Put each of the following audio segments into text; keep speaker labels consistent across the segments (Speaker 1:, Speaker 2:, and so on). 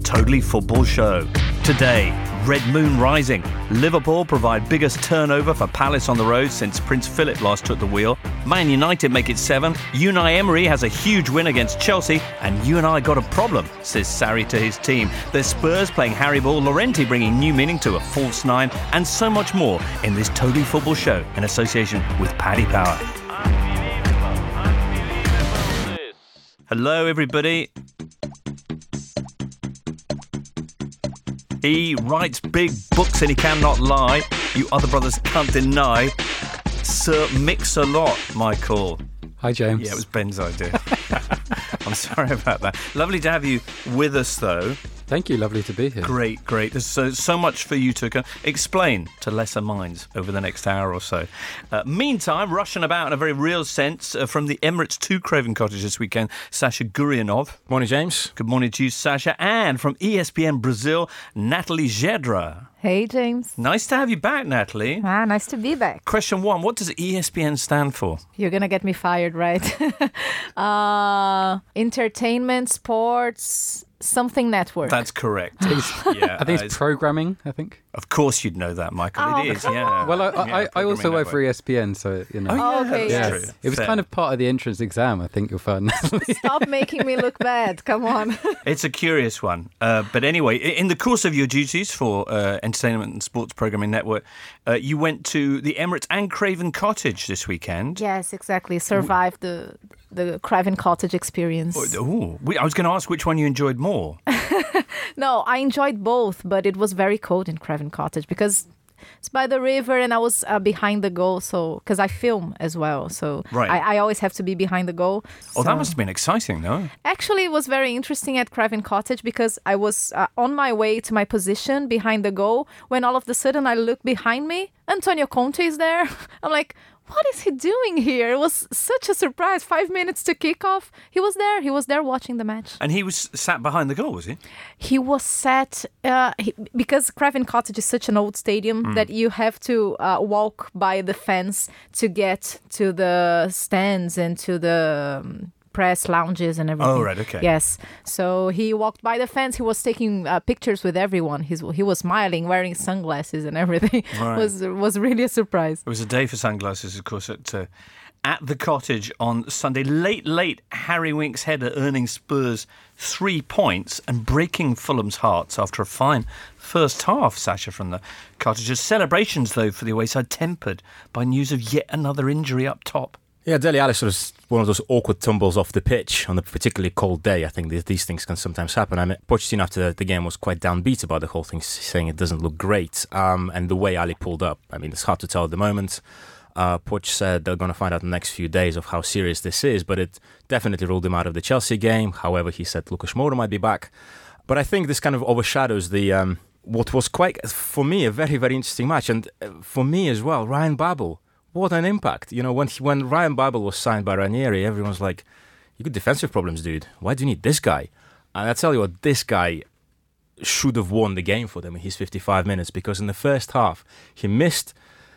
Speaker 1: Totally Football Show. Today, Red Moon rising. Liverpool provide biggest turnover for Palace on the road since Prince Philip last took the wheel. Man United make it 7. Unai Emery has a huge win against Chelsea. And you and I got a problem, says Sarri to his team. There's Spurs playing Harry Ball, Llorente bringing new meaning to a false 9, and so much more in this Totally Football Show in association with Paddy Power. Hello, everybody. He writes big books and he cannot lie. You other brothers can't deny. Sir Mix-a-Lot, Michael.
Speaker 2: Hi, James.
Speaker 1: Yeah, it was Ben's idea. I'm sorry about that. Lovely to have you with us, though.
Speaker 2: Thank you. Lovely to be here.
Speaker 1: Great. There's so much for you to explain to lesser minds over the next hour or so. Meantime, rushing about in a very real sense from the Emirates to Craven Cottage this weekend, Sasha Gurianov.
Speaker 3: Morning, James.
Speaker 1: Good morning to you, Sasha. And from ESPN Brazil, Natalie Gedra.
Speaker 4: Hey, James.
Speaker 1: Nice to have you back, Natalie.
Speaker 4: Nice to be back.
Speaker 1: Question 1, what does ESPN stand for?
Speaker 4: You're going to get me fired, right? Entertainment, sports, something network.
Speaker 1: That's correct.
Speaker 2: I think it's programming, I think.
Speaker 1: Of course you'd know that, Michael. It is, yeah.
Speaker 2: Well, I also work for ESPN, so, you know.
Speaker 4: Oh, okay,
Speaker 1: that's
Speaker 4: yes.
Speaker 1: true.
Speaker 2: It was kind of part of the entrance exam, I think you'll find.
Speaker 4: Stop making me look bad. Come on.
Speaker 1: It's a curious one. But anyway, in the course of your duties for Entertainment and Sports Programming Network, you went to the Emirates and Craven Cottage this weekend.
Speaker 4: Yes, exactly. Survived the Craven Cottage experience.
Speaker 1: Oh, I was going to ask which one you enjoyed more.
Speaker 4: No, I enjoyed both, but it was very cold in Craven Cottage because it's by the river and I was behind the goal, so because I film as well, so
Speaker 1: right.
Speaker 4: I always have to be behind the goal.
Speaker 1: Oh, that must have been exciting, no?
Speaker 4: Actually, it was very interesting at Craven Cottage because I was on my way to my position behind the goal when all of a sudden I look behind me, Antonio Conte is there. I'm like, what is he doing here? It was such a surprise. 5 minutes to kick off. He was there watching the match.
Speaker 1: And he was sat behind the goal, was he?
Speaker 4: He was sat, because Craven Cottage is such an old stadium that you have to walk by the fence to get to the stands and to the press lounges and everything.
Speaker 1: Oh, right, okay.
Speaker 4: Yes. So he walked by the fence. He was taking pictures with everyone. He was smiling, wearing sunglasses and everything.
Speaker 1: Right.
Speaker 4: Was really a surprise.
Speaker 1: It was a day for sunglasses, of course, at the Cottage on Sunday. Late Harry Winks header earning Spurs 3 points and breaking Fulham's hearts after a fine first half, Sasha, from the Cottages. Celebrations, though, for the away side tempered by news of yet another injury up top.
Speaker 3: Yeah, Dele Alli was one of those awkward tumbles off the pitch on a particularly cold day. I think these things can sometimes happen. I mean, Pochettino after the game was quite downbeat about the whole thing, saying it doesn't look great. And the way Ali pulled up, I mean, it's hard to tell at the moment. Poch said they're going to find out in the next few days of how serious this is, but it definitely ruled him out of the Chelsea game. However, he said Lucas Moura might be back. But I think this kind of overshadows the what was quite, for me, a very, very interesting match. And for me as well, Ryan Babel. What an impact. You know, when Ryan Babel was signed by Ranieri, everyone's like, you got defensive problems, dude. Why do you need this guy? And I tell you what, this guy should have won the game for them in his 55 minutes because in the first half, he missed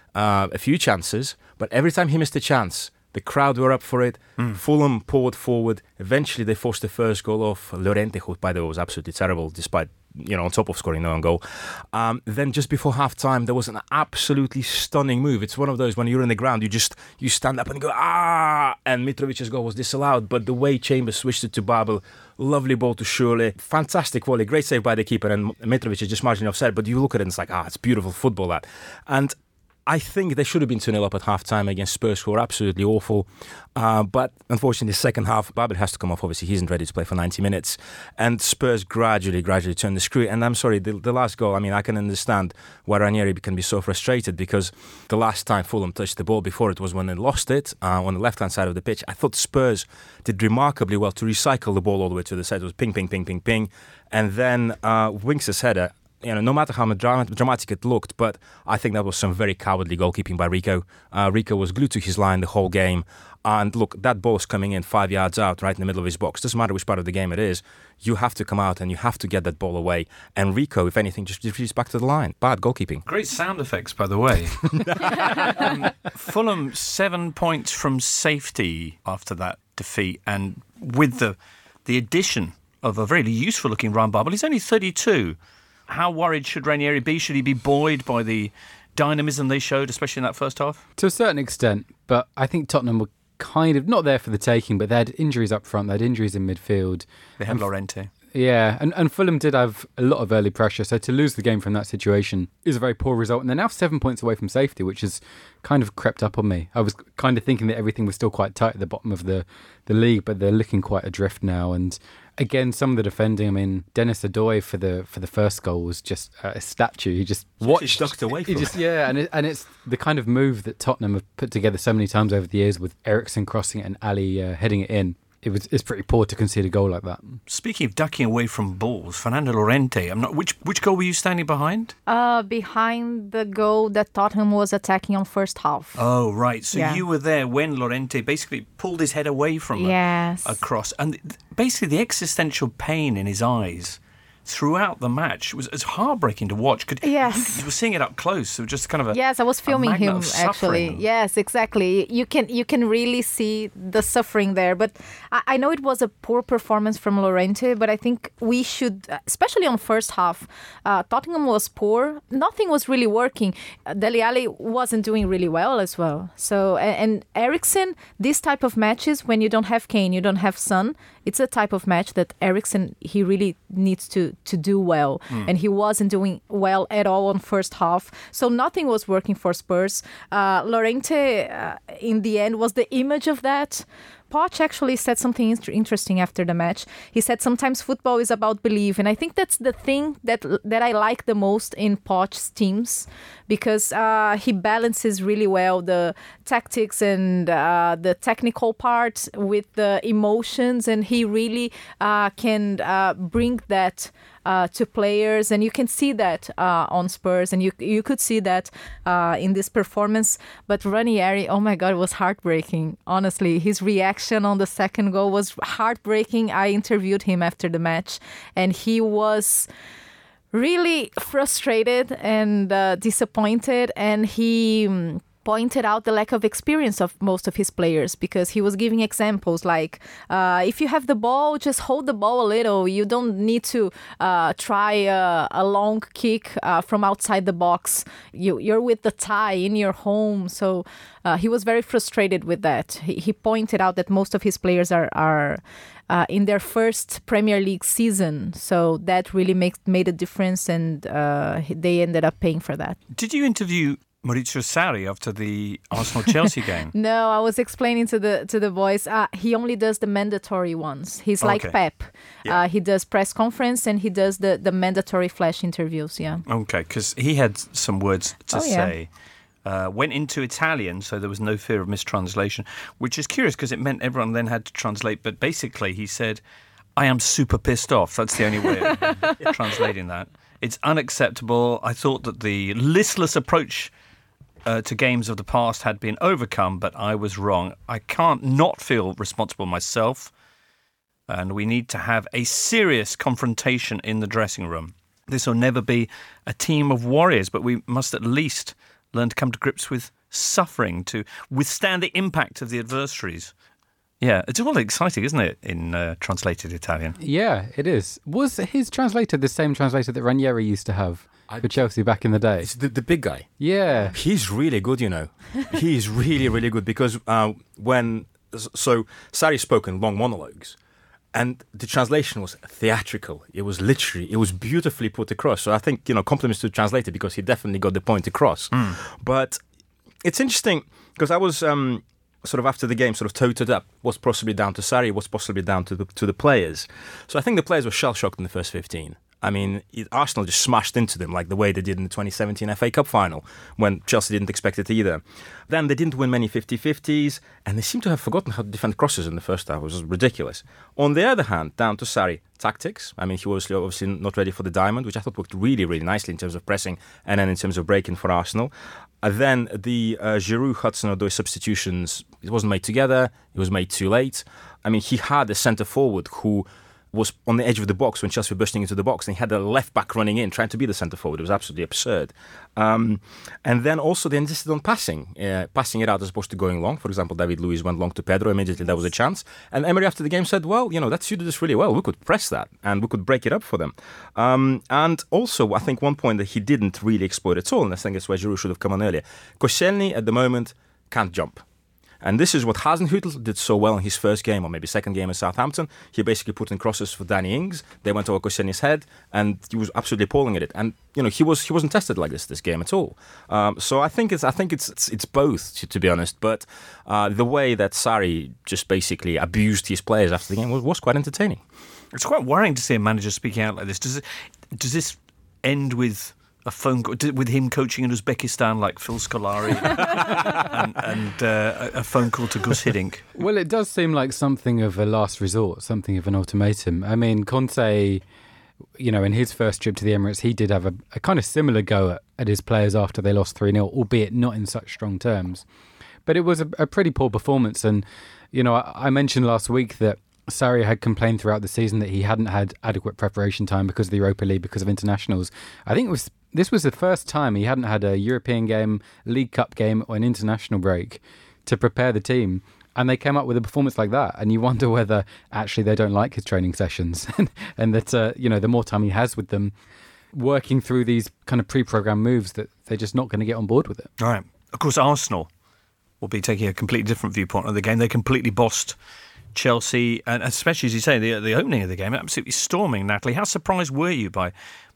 Speaker 3: a few chances, but every time he missed a chance, the crowd were up for it. Fulham poured forward. Eventually, they forced the first goal off Llorente, who, by the way, was absolutely terrible, despite, on top of scoring no own goal. Then just before half-time, there was an absolutely stunning move. It's one of those, when you're in the ground, you stand up and go, ah! And Mitrovic's goal was disallowed, but the way Chambers switched it to Babel, lovely ball to Schürrle, fantastic volley, great save by the keeper, and Mitrovic is just marginally offside, but you look at it and it's like, it's beautiful football, that. And I think they should have been 2-0 up at half-time against Spurs, who are absolutely awful. But unfortunately, the second half, Babel has to come off. Obviously, he isn't ready to play for 90 minutes. And Spurs gradually turn the screw. And I'm sorry, the last goal, I mean, I can understand why Ranieri can be so frustrated because the last time Fulham touched the ball before it was when they lost it on the left-hand side of the pitch. I thought Spurs did remarkably well to recycle the ball all the way to the side. It was ping, ping, ping, ping, ping. And then Winks' header, no matter how dramatic it looked, but I think that was some very cowardly goalkeeping by Rico. Rico was glued to his line the whole game. And look, that ball's coming in 5 yards out, right in the middle of his box. Doesn't matter which part of the game it is. You have to come out and you have to get that ball away. And Rico, if anything, just retreats back to the line. Bad goalkeeping.
Speaker 1: Great sound effects, by the way. Fulham 7 points from safety after that defeat. And with the addition of a very useful-looking run bubble. He's only 32. How worried should Ranieri be? Should he be buoyed by the dynamism they showed, especially in that first half?
Speaker 2: To a certain extent, but I think Tottenham were kind of not there for the taking, but they had injuries up front, they had injuries in midfield.
Speaker 1: They had Llorente.
Speaker 2: Yeah, and Fulham did have a lot of early pressure, so to lose the game from that situation is a very poor result. And they're now 7 points away from safety, which has kind of crept up on me. I was kind of thinking that everything was still quite tight at the bottom of the league, but they're looking quite adrift now. And again, some of the defending, I mean, Dennis Odoi for the first goal was just a statue. He just
Speaker 3: watched, ducked away from it.
Speaker 2: Yeah, and it's the kind of move that Tottenham have put together so many times over the years with Eriksen crossing it and Ali heading it in. It's pretty poor to concede a goal like that.
Speaker 1: Speaking of ducking away from balls, Fernando Llorente, which goal were you standing behind?
Speaker 4: Behind the goal that Tottenham was attacking on first half.
Speaker 1: Oh, right. So you were there when Llorente basically pulled his head away from a cross. And basically the existential pain in his eyes throughout the match was heartbreaking to watch.
Speaker 4: Yes.
Speaker 1: You were seeing it up close. So just kind of
Speaker 4: I was filming him, actually. Yes, exactly. You can really see the suffering there. But I know it was a poor performance from Llorente, but I think we should, especially on first half, Tottenham was poor. Nothing was really working. Dele Alli wasn't doing really well as well. So, and Eriksen, this type of matches, when you don't have Kane, you don't have Son, it's a type of match that Eriksen, he really needs to do well. And he wasn't doing well at all on first half. So nothing was working for Spurs. Llorente, in the end, was the image of that. Poch actually said something interesting after the match. He said sometimes football is about belief. And I think that's the thing that I like the most in Poch's teams, because he balances really well the tactics and the technical part with the emotions. And he really can bring that to players, and you can see that on Spurs, and you could see that in this performance. But Ranieri, oh my God, it was heartbreaking. Honestly, his reaction on the second goal was heartbreaking. I interviewed him after the match, and he was really frustrated and disappointed, and he pointed out the lack of experience of most of his players, because he was giving examples like, if you have the ball, just hold the ball a little. You don't need to try a long kick from outside the box. You're with the tie in your home. So he was very frustrated with that. He pointed out that most of his players are in their first Premier League season. So that really made a difference, and they ended up paying for that.
Speaker 1: Did you interview Maurizio Sarri after the Arsenal-Chelsea game?
Speaker 4: No, I was explaining to the boys. He only does the mandatory ones. He's like Pep. Yeah. He does press conference and he does the mandatory flash interviews. Yeah.
Speaker 1: Okay, because he had some words to say. Went into Italian, so there was no fear of mistranslation, which is curious because it meant everyone then had to translate. But basically, he said, "I am super pissed off." That's the only way of translating that. It's unacceptable. I thought that the listless approach to games of the past had been overcome, but I was wrong. I can't not feel responsible myself, and we need to have a serious confrontation in the dressing room. This will never be a team of warriors, but we must at least learn to come to grips with suffering, to withstand the impact of the adversaries. Yeah, it's all exciting, isn't it, in translated Italian?
Speaker 2: Yeah, it is. Was his translator the same translator that Ranieri used to have for Chelsea back in the day?
Speaker 3: It's the big guy.
Speaker 2: Yeah.
Speaker 3: He's really good, you know. He's really, really good, because so Sarri spoke in long monologues, and the translation was theatrical. It was beautifully put across. So I think, compliments to the translator, because he definitely got the point across. But it's interesting, because I was sort of after the game sort of toted up what's possibly down to Sarri, what's possibly down to the players. So I think the players were shell-shocked in the first 15. I mean, Arsenal just smashed into them like the way they did in the 2017 FA Cup final, when Chelsea didn't expect it either. Then they didn't win many 50-50s, and they seem to have forgotten how to defend crosses in the first half, which was ridiculous. On the other hand, down to Sarri, tactics. I mean, he was obviously not ready for the diamond, which I thought worked really, really nicely in terms of pressing and then in terms of breaking for Arsenal. Then the Giroud, Hudson-Odoi substitutions, it wasn't made together, it was made too late. I mean, he had a centre-forward who was on the edge of the box when Chelsea were bursting into the box, and he had a left back running in, trying to be the centre forward. It was absolutely absurd. And then also they insisted on passing it out as opposed to going long. For example, David Luiz went long to Pedro. Immediately there was a chance. And Emery after the game said, well, that suited us really well. We could press that and we could break it up for them. And also, I think one point that he didn't really exploit at all, and I think it's where Giroud should have come on earlier. Koscielny at the moment can't jump. And this is what Hasenhüttl did so well in his first game, or maybe second game in Southampton. He basically put in crosses for Danny Ings. They went over Koscielny's head, and he was absolutely appalling at it. And he wasn't tested like this game at all. So I think it's both, to be honest. But the way that Sarri just basically abused his players after the game was quite entertaining.
Speaker 1: It's quite worrying to see a manager speaking out like this. Does this end with a phone call, with him coaching in Uzbekistan like Phil Scolari and a phone call to Gus Hiddink?
Speaker 2: Well, it does seem like something of a last resort, something of an ultimatum. I mean, Conte, in his first trip to the Emirates, he did have a kind of similar go at his players after they lost 3-0, albeit not in such strong terms. But it was a pretty poor performance. And, I mentioned last week that Sarri had complained throughout the season that he hadn't had adequate preparation time because of the Europa League, because of internationals. I think this was the first time he hadn't had a European game, League Cup game, or an international break to prepare the team. And they came up with a performance like that. And you wonder whether actually they don't like his training sessions and that, the more time he has with them working through these kind of pre-programmed moves, that they're just not going to get on board with it.
Speaker 1: All right. Of course, Arsenal will be taking a completely different viewpoint of the game. They completely bossed Chelsea, and especially, as you say, the opening of the game, absolutely storming. Natalie, how surprised were you by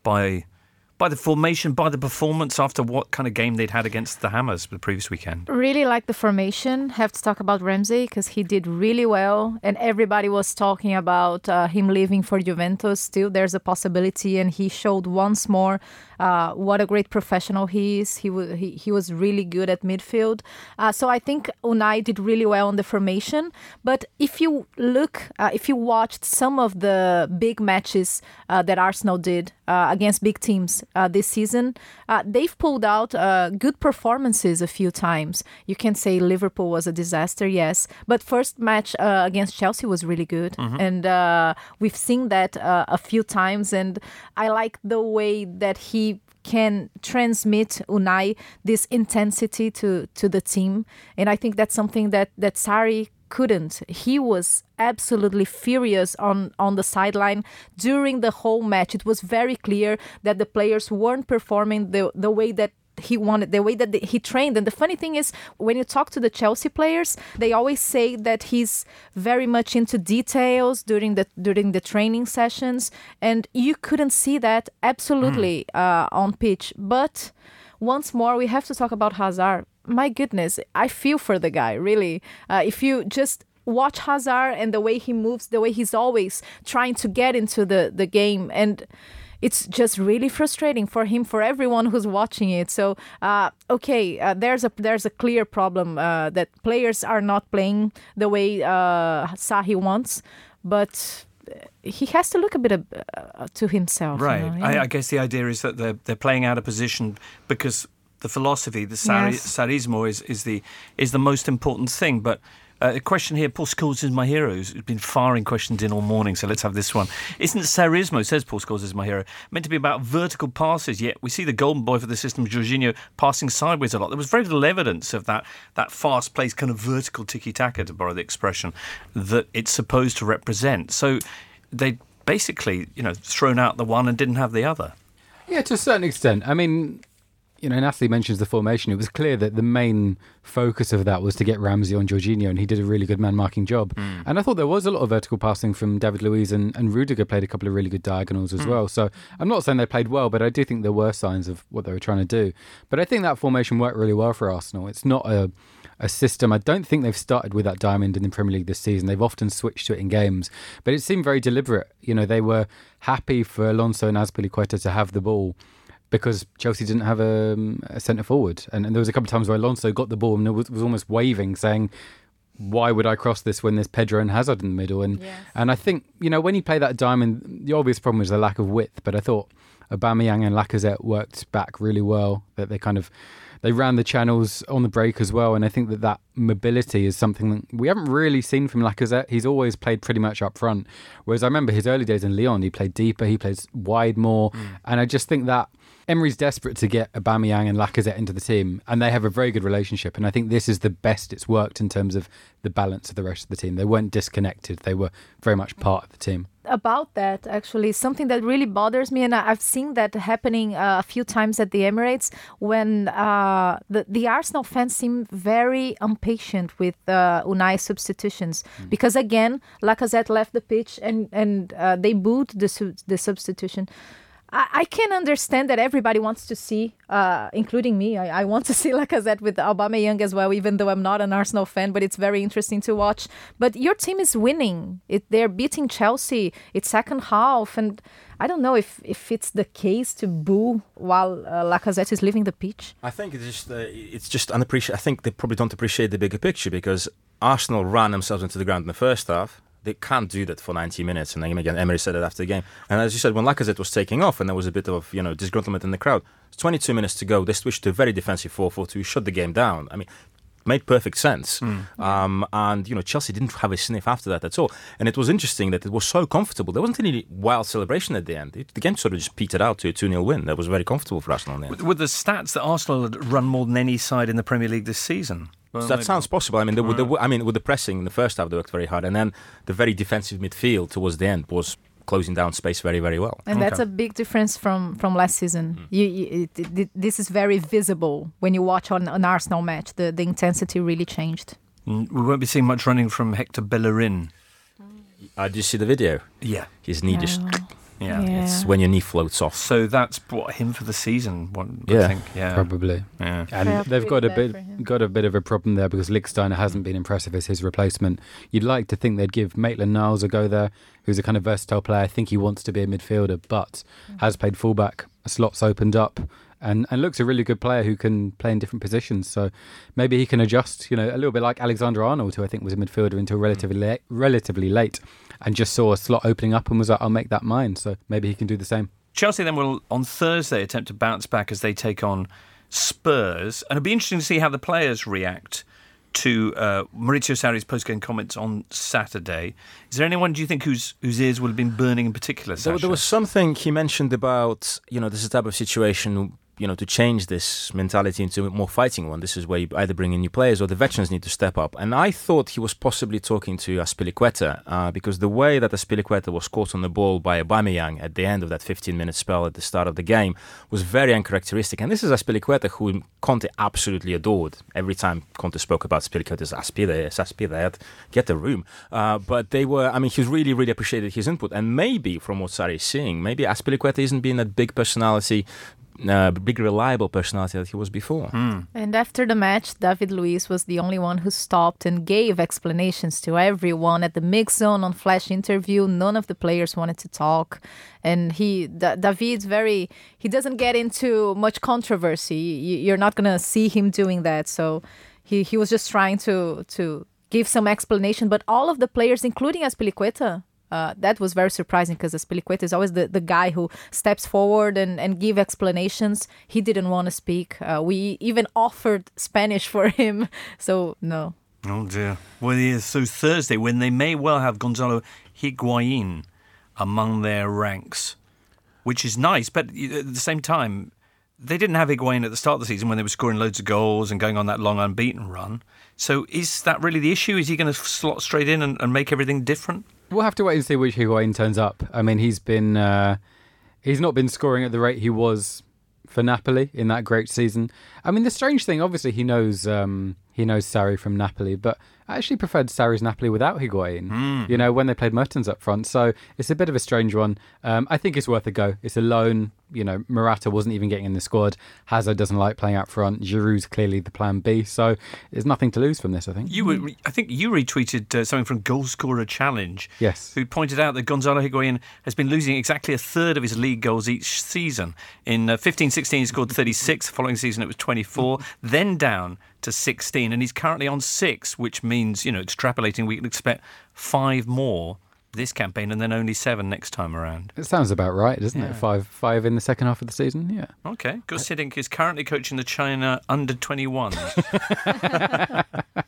Speaker 1: the formation, by the performance after what kind of game they'd had against the Hammers the previous weekend?
Speaker 4: Really like the formation. Have to talk about Ramsey because he did really well, and everybody was talking about him leaving for Juventus. Still, there's a possibility, and he showed once more what a great professional he is. He was really good at midfield. So I think Unai did really well on the formation. But if you watched some of the big matches that Arsenal did against big teams this season, they've pulled out good performances a few times. You can say Liverpool was a disaster, yes. But first match against Chelsea was really good. Mm-hmm. And we've seen that a few times. And I like the way that he can transmit, Unai, this intensity to the team. And I think that's something that Sarri couldn't. He was absolutely furious on the sideline during the whole match. It was very clear that the players weren't performing the way that he wanted, the way that he trained. And the funny thing is, when you talk to the Chelsea players, they always say that he's very much into details during the training sessions, and you couldn't see that absolutely on pitch. But once more, we have to talk about Hazard. My goodness, I feel for the guy, really. If you just watch Hazard and the way he moves, the way he's always trying to get into the game, and it's just really frustrating for him, for everyone who's watching it. So, there's a clear problem that players are not playing the way Sarri wants, but he has to look a bit to himself.
Speaker 1: Right.
Speaker 4: Yeah.
Speaker 1: I guess the idea is that they're playing out of position because the philosophy, the Sarrismo, is the most important thing. But a question here, Paul Scholes is my hero, who's been firing questions in all morning, so let's have this one. Isn't Sarrismo, says Paul Scholes is my hero, meant to be about vertical passes, yet we see the golden boy for the system, Jorginho, passing sideways a lot. There was very little evidence of that fast-paced kind of vertical tiki-taka, to borrow the expression, that it's supposed to represent. So they basically, thrown out the one and didn't have the other.
Speaker 2: Yeah, to a certain extent. I mean, Natalie mentions the formation. It was clear that the main focus of that was to get Ramsey on Jorginho, and he did a really good man-marking job. And I thought there was a lot of vertical passing from David Luiz, and Rudiger played a couple of really good diagonals as well. So I'm not saying they played well, but I do think there were signs of what they were trying to do. But I think that formation worked really well for Arsenal. It's not a system. I don't think they've started with that diamond in the Premier League this season. They've often switched to it in games, but it seemed very deliberate. They were happy for Alonso and Azpilicueta to have the ball, because Chelsea didn't have a centre forward. And there was a couple of times where Alonso got the ball and was almost waving, saying, why would I cross this when there's Pedro and Hazard in the middle? And I think, when you play that diamond, the obvious problem is the lack of width. But I thought Aubameyang and Lacazette worked back really well. That they ran the channels on the break as well. And I think that mobility is something that we haven't really seen from Lacazette. He's always played pretty much up front. Whereas I remember his early days in Lyon, he played deeper, he plays wide more. And I just think that Emery's desperate to get Aubameyang and Lacazette into the team, and they have a very good relationship. And I think this is the best it's worked in terms of the balance of the rest of the team. They weren't disconnected. They were very much part of the team.
Speaker 4: About that, actually, something that really bothers me, and I've seen that happening a few times at the Emirates, when the Arsenal fans seem very impatient with Unai's substitutions. Because again, Lacazette left the pitch and they booed the substitution. I can understand that everybody wants to see, including me, I want to see Lacazette with Aubameyang as well, even though I'm not an Arsenal fan, but it's very interesting to watch. But your team is winning. They're beating Chelsea. It's second half. And I don't know if it's the case to boo while Lacazette is leaving the pitch.
Speaker 3: I think it's just unappreciated. I think they probably don't appreciate the bigger picture, because Arsenal ran themselves into the ground in the first half. They can't do that for 90 minutes. And then again, Emery said it after the game. And as you said, when Lacazette was taking off and there was a bit of disgruntlement in the crowd, it's 22 minutes to go. They switched to a very defensive 4-4-2, shut the game down. I mean, made perfect sense. And Chelsea didn't have a sniff after that at all. And it was interesting that it was so comfortable. There wasn't any wild celebration at the end. The game sort of just petered out to a 2-0 win. That was very comfortable for Arsenal in the end.
Speaker 1: With the stats that Arsenal had run more than any side in the Premier League this season.
Speaker 3: Well, that sounds possible. I mean, with the pressing in the first half, they worked very hard, and then the very defensive midfield towards the end was closing down space very, very well.
Speaker 4: And that's a big difference from last season. This is very visible when you watch on an Arsenal match. The intensity really changed.
Speaker 1: We won't be seeing much running from Hector Bellerin.
Speaker 3: Did you see the video?
Speaker 1: Yeah.
Speaker 3: His knee just...
Speaker 1: Yeah.
Speaker 3: It's when your knee floats off.
Speaker 1: So that's him for the season, I think. Yeah,
Speaker 2: probably.
Speaker 1: Yeah.
Speaker 2: And they've got a bit of a problem there, because Lichtsteiner hasn't been impressive as his replacement. You'd like to think they'd give Maitland-Niles a go there, who's a kind of versatile player. I think he wants to be a midfielder, but has played fullback. A slot's opened up. And looks a really good player who can play in different positions. So maybe he can adjust, a little bit like Alexander-Arnold, who I think was a midfielder until relatively late, and just saw a slot opening up and was like, I'll make that mine. So maybe he can do the same.
Speaker 1: Chelsea then will, on Thursday, attempt to bounce back as they take on Spurs. And it'll be interesting to see how the players react to Maurizio Sarri's post-game comments on Saturday. Is there anyone, do you think, whose ears would have been burning in particular, Sasha?
Speaker 3: There was something he mentioned about, this is a type of situation, to change this mentality into a more fighting one. This is where you either bring in new players or the veterans need to step up. And I thought he was possibly talking to Azpilicueta, because the way that Azpilicueta was caught on the ball by Aubameyang at the end of that 15-minute spell at the start of the game was very uncharacteristic. And this is Azpilicueta who Conte absolutely adored. Every time Conte spoke about Azpilicueta, Azpilicueta, get the room. But he really, really appreciated his input. And maybe, from what Sarri is seeing, maybe Azpilicueta isn't being that big personality, big reliable personality that he was before.
Speaker 4: And after the match, David Luiz was the only one who stopped and gave explanations to everyone at the mix zone on flash interview. None of the players wanted to talk, and David's he doesn't get into much controversy. You're not gonna see him doing that. So he was just trying to give some explanation. But all of the players, including Azpilicueta, that was very surprising, because Azpilicueta is always the guy who steps forward and give explanations. He didn't want to speak. We even offered Spanish for him, so no.
Speaker 1: Oh dear. Well, yeah, so Thursday, when they may well have Gonzalo Higuain among their ranks, which is nice, but at the same time, they didn't have Higuain at the start of the season when they were scoring loads of goals and going on that long unbeaten run. So is that really the issue? Is he going to slot straight in and make everything different?
Speaker 2: We'll have to wait and see which Higuain turns up. I mean, he's not been scoring at the rate he was for Napoli in that great season. I mean, the strange thing, obviously, he knows Sarri from Napoli, but I actually preferred Sarri's Napoli without Higuain, when they played Mertens up front. So it's a bit of a strange one. I think it's worth a go. It's a loan. Morata wasn't even getting in the squad. Hazard doesn't like playing up front. Giroud's clearly the plan B. So there's nothing to lose from this, I think.
Speaker 1: I think you retweeted something from Goal Scorer Challenge.
Speaker 2: Yes.
Speaker 1: Who pointed out that Gonzalo Higuain has been losing exactly a third of his league goals each season. In 15-16, he scored 36. The following season, it was 24. Then down to 16. And he's currently on 6, which means, extrapolating, we can expect 5 more this campaign and then only 7 next time around.
Speaker 2: It sounds about right, doesn't it? 5 in the second half of the season, yeah.
Speaker 1: Okay. Gus Hiddink is currently coaching the China under-21s.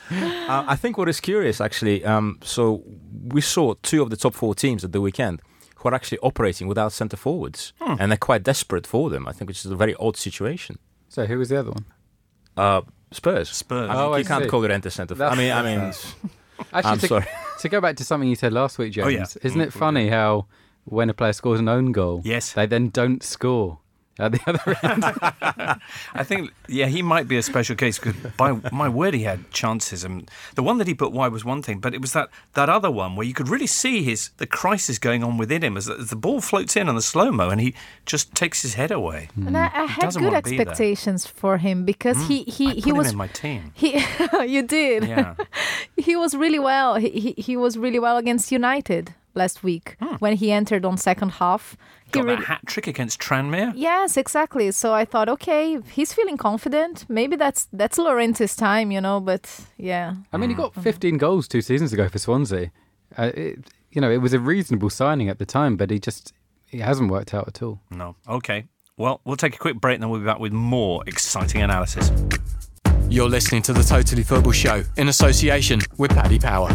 Speaker 3: I think what is curious, actually, so we saw 2 of the top 4 teams at the weekend who are actually operating without centre forwards, and they're quite desperate for them. I think, which is a very odd situation.
Speaker 2: So who was the other one?
Speaker 3: Spurs.
Speaker 2: Oh,
Speaker 3: You
Speaker 2: I
Speaker 3: can't
Speaker 2: see.
Speaker 3: call Llorente centre forward. I mean,
Speaker 2: Actually,
Speaker 3: I'm sorry.
Speaker 2: To go back to something you said last week, James,
Speaker 1: yeah.
Speaker 2: isn't it funny how when a player scores an own goal,
Speaker 1: Yes.
Speaker 2: they then don't score at the other end?
Speaker 1: I think, he might be a special case because, by my word, he had chances. And the one that he put wide was one thing, but it was that other one where you could really see the crisis going on within him as the ball floats in on the slow-mo and he just takes his head away.
Speaker 4: And I had
Speaker 1: doesn't
Speaker 4: good
Speaker 1: wanna be there.
Speaker 4: expectations for him because
Speaker 1: I
Speaker 4: he
Speaker 1: put him
Speaker 4: was
Speaker 1: in my team.
Speaker 4: you did.
Speaker 1: Yeah.
Speaker 4: He was really well. He was really well against United last week when he entered on second half. He
Speaker 1: Got
Speaker 4: really,
Speaker 1: that hat trick against Tranmere.
Speaker 4: yes, exactly. So I thought, okay, he's feeling confident. Maybe that's Llorente's time, But yeah,
Speaker 2: I mean, he got 15 goals 2 seasons ago for Swansea. It was a reasonable signing at the time, but it hasn't worked out at all.
Speaker 1: No. Okay. Well, we'll take a quick break and then we'll be back with more exciting analysis.
Speaker 5: You're listening to the Totally Football Show in association with Paddy Power.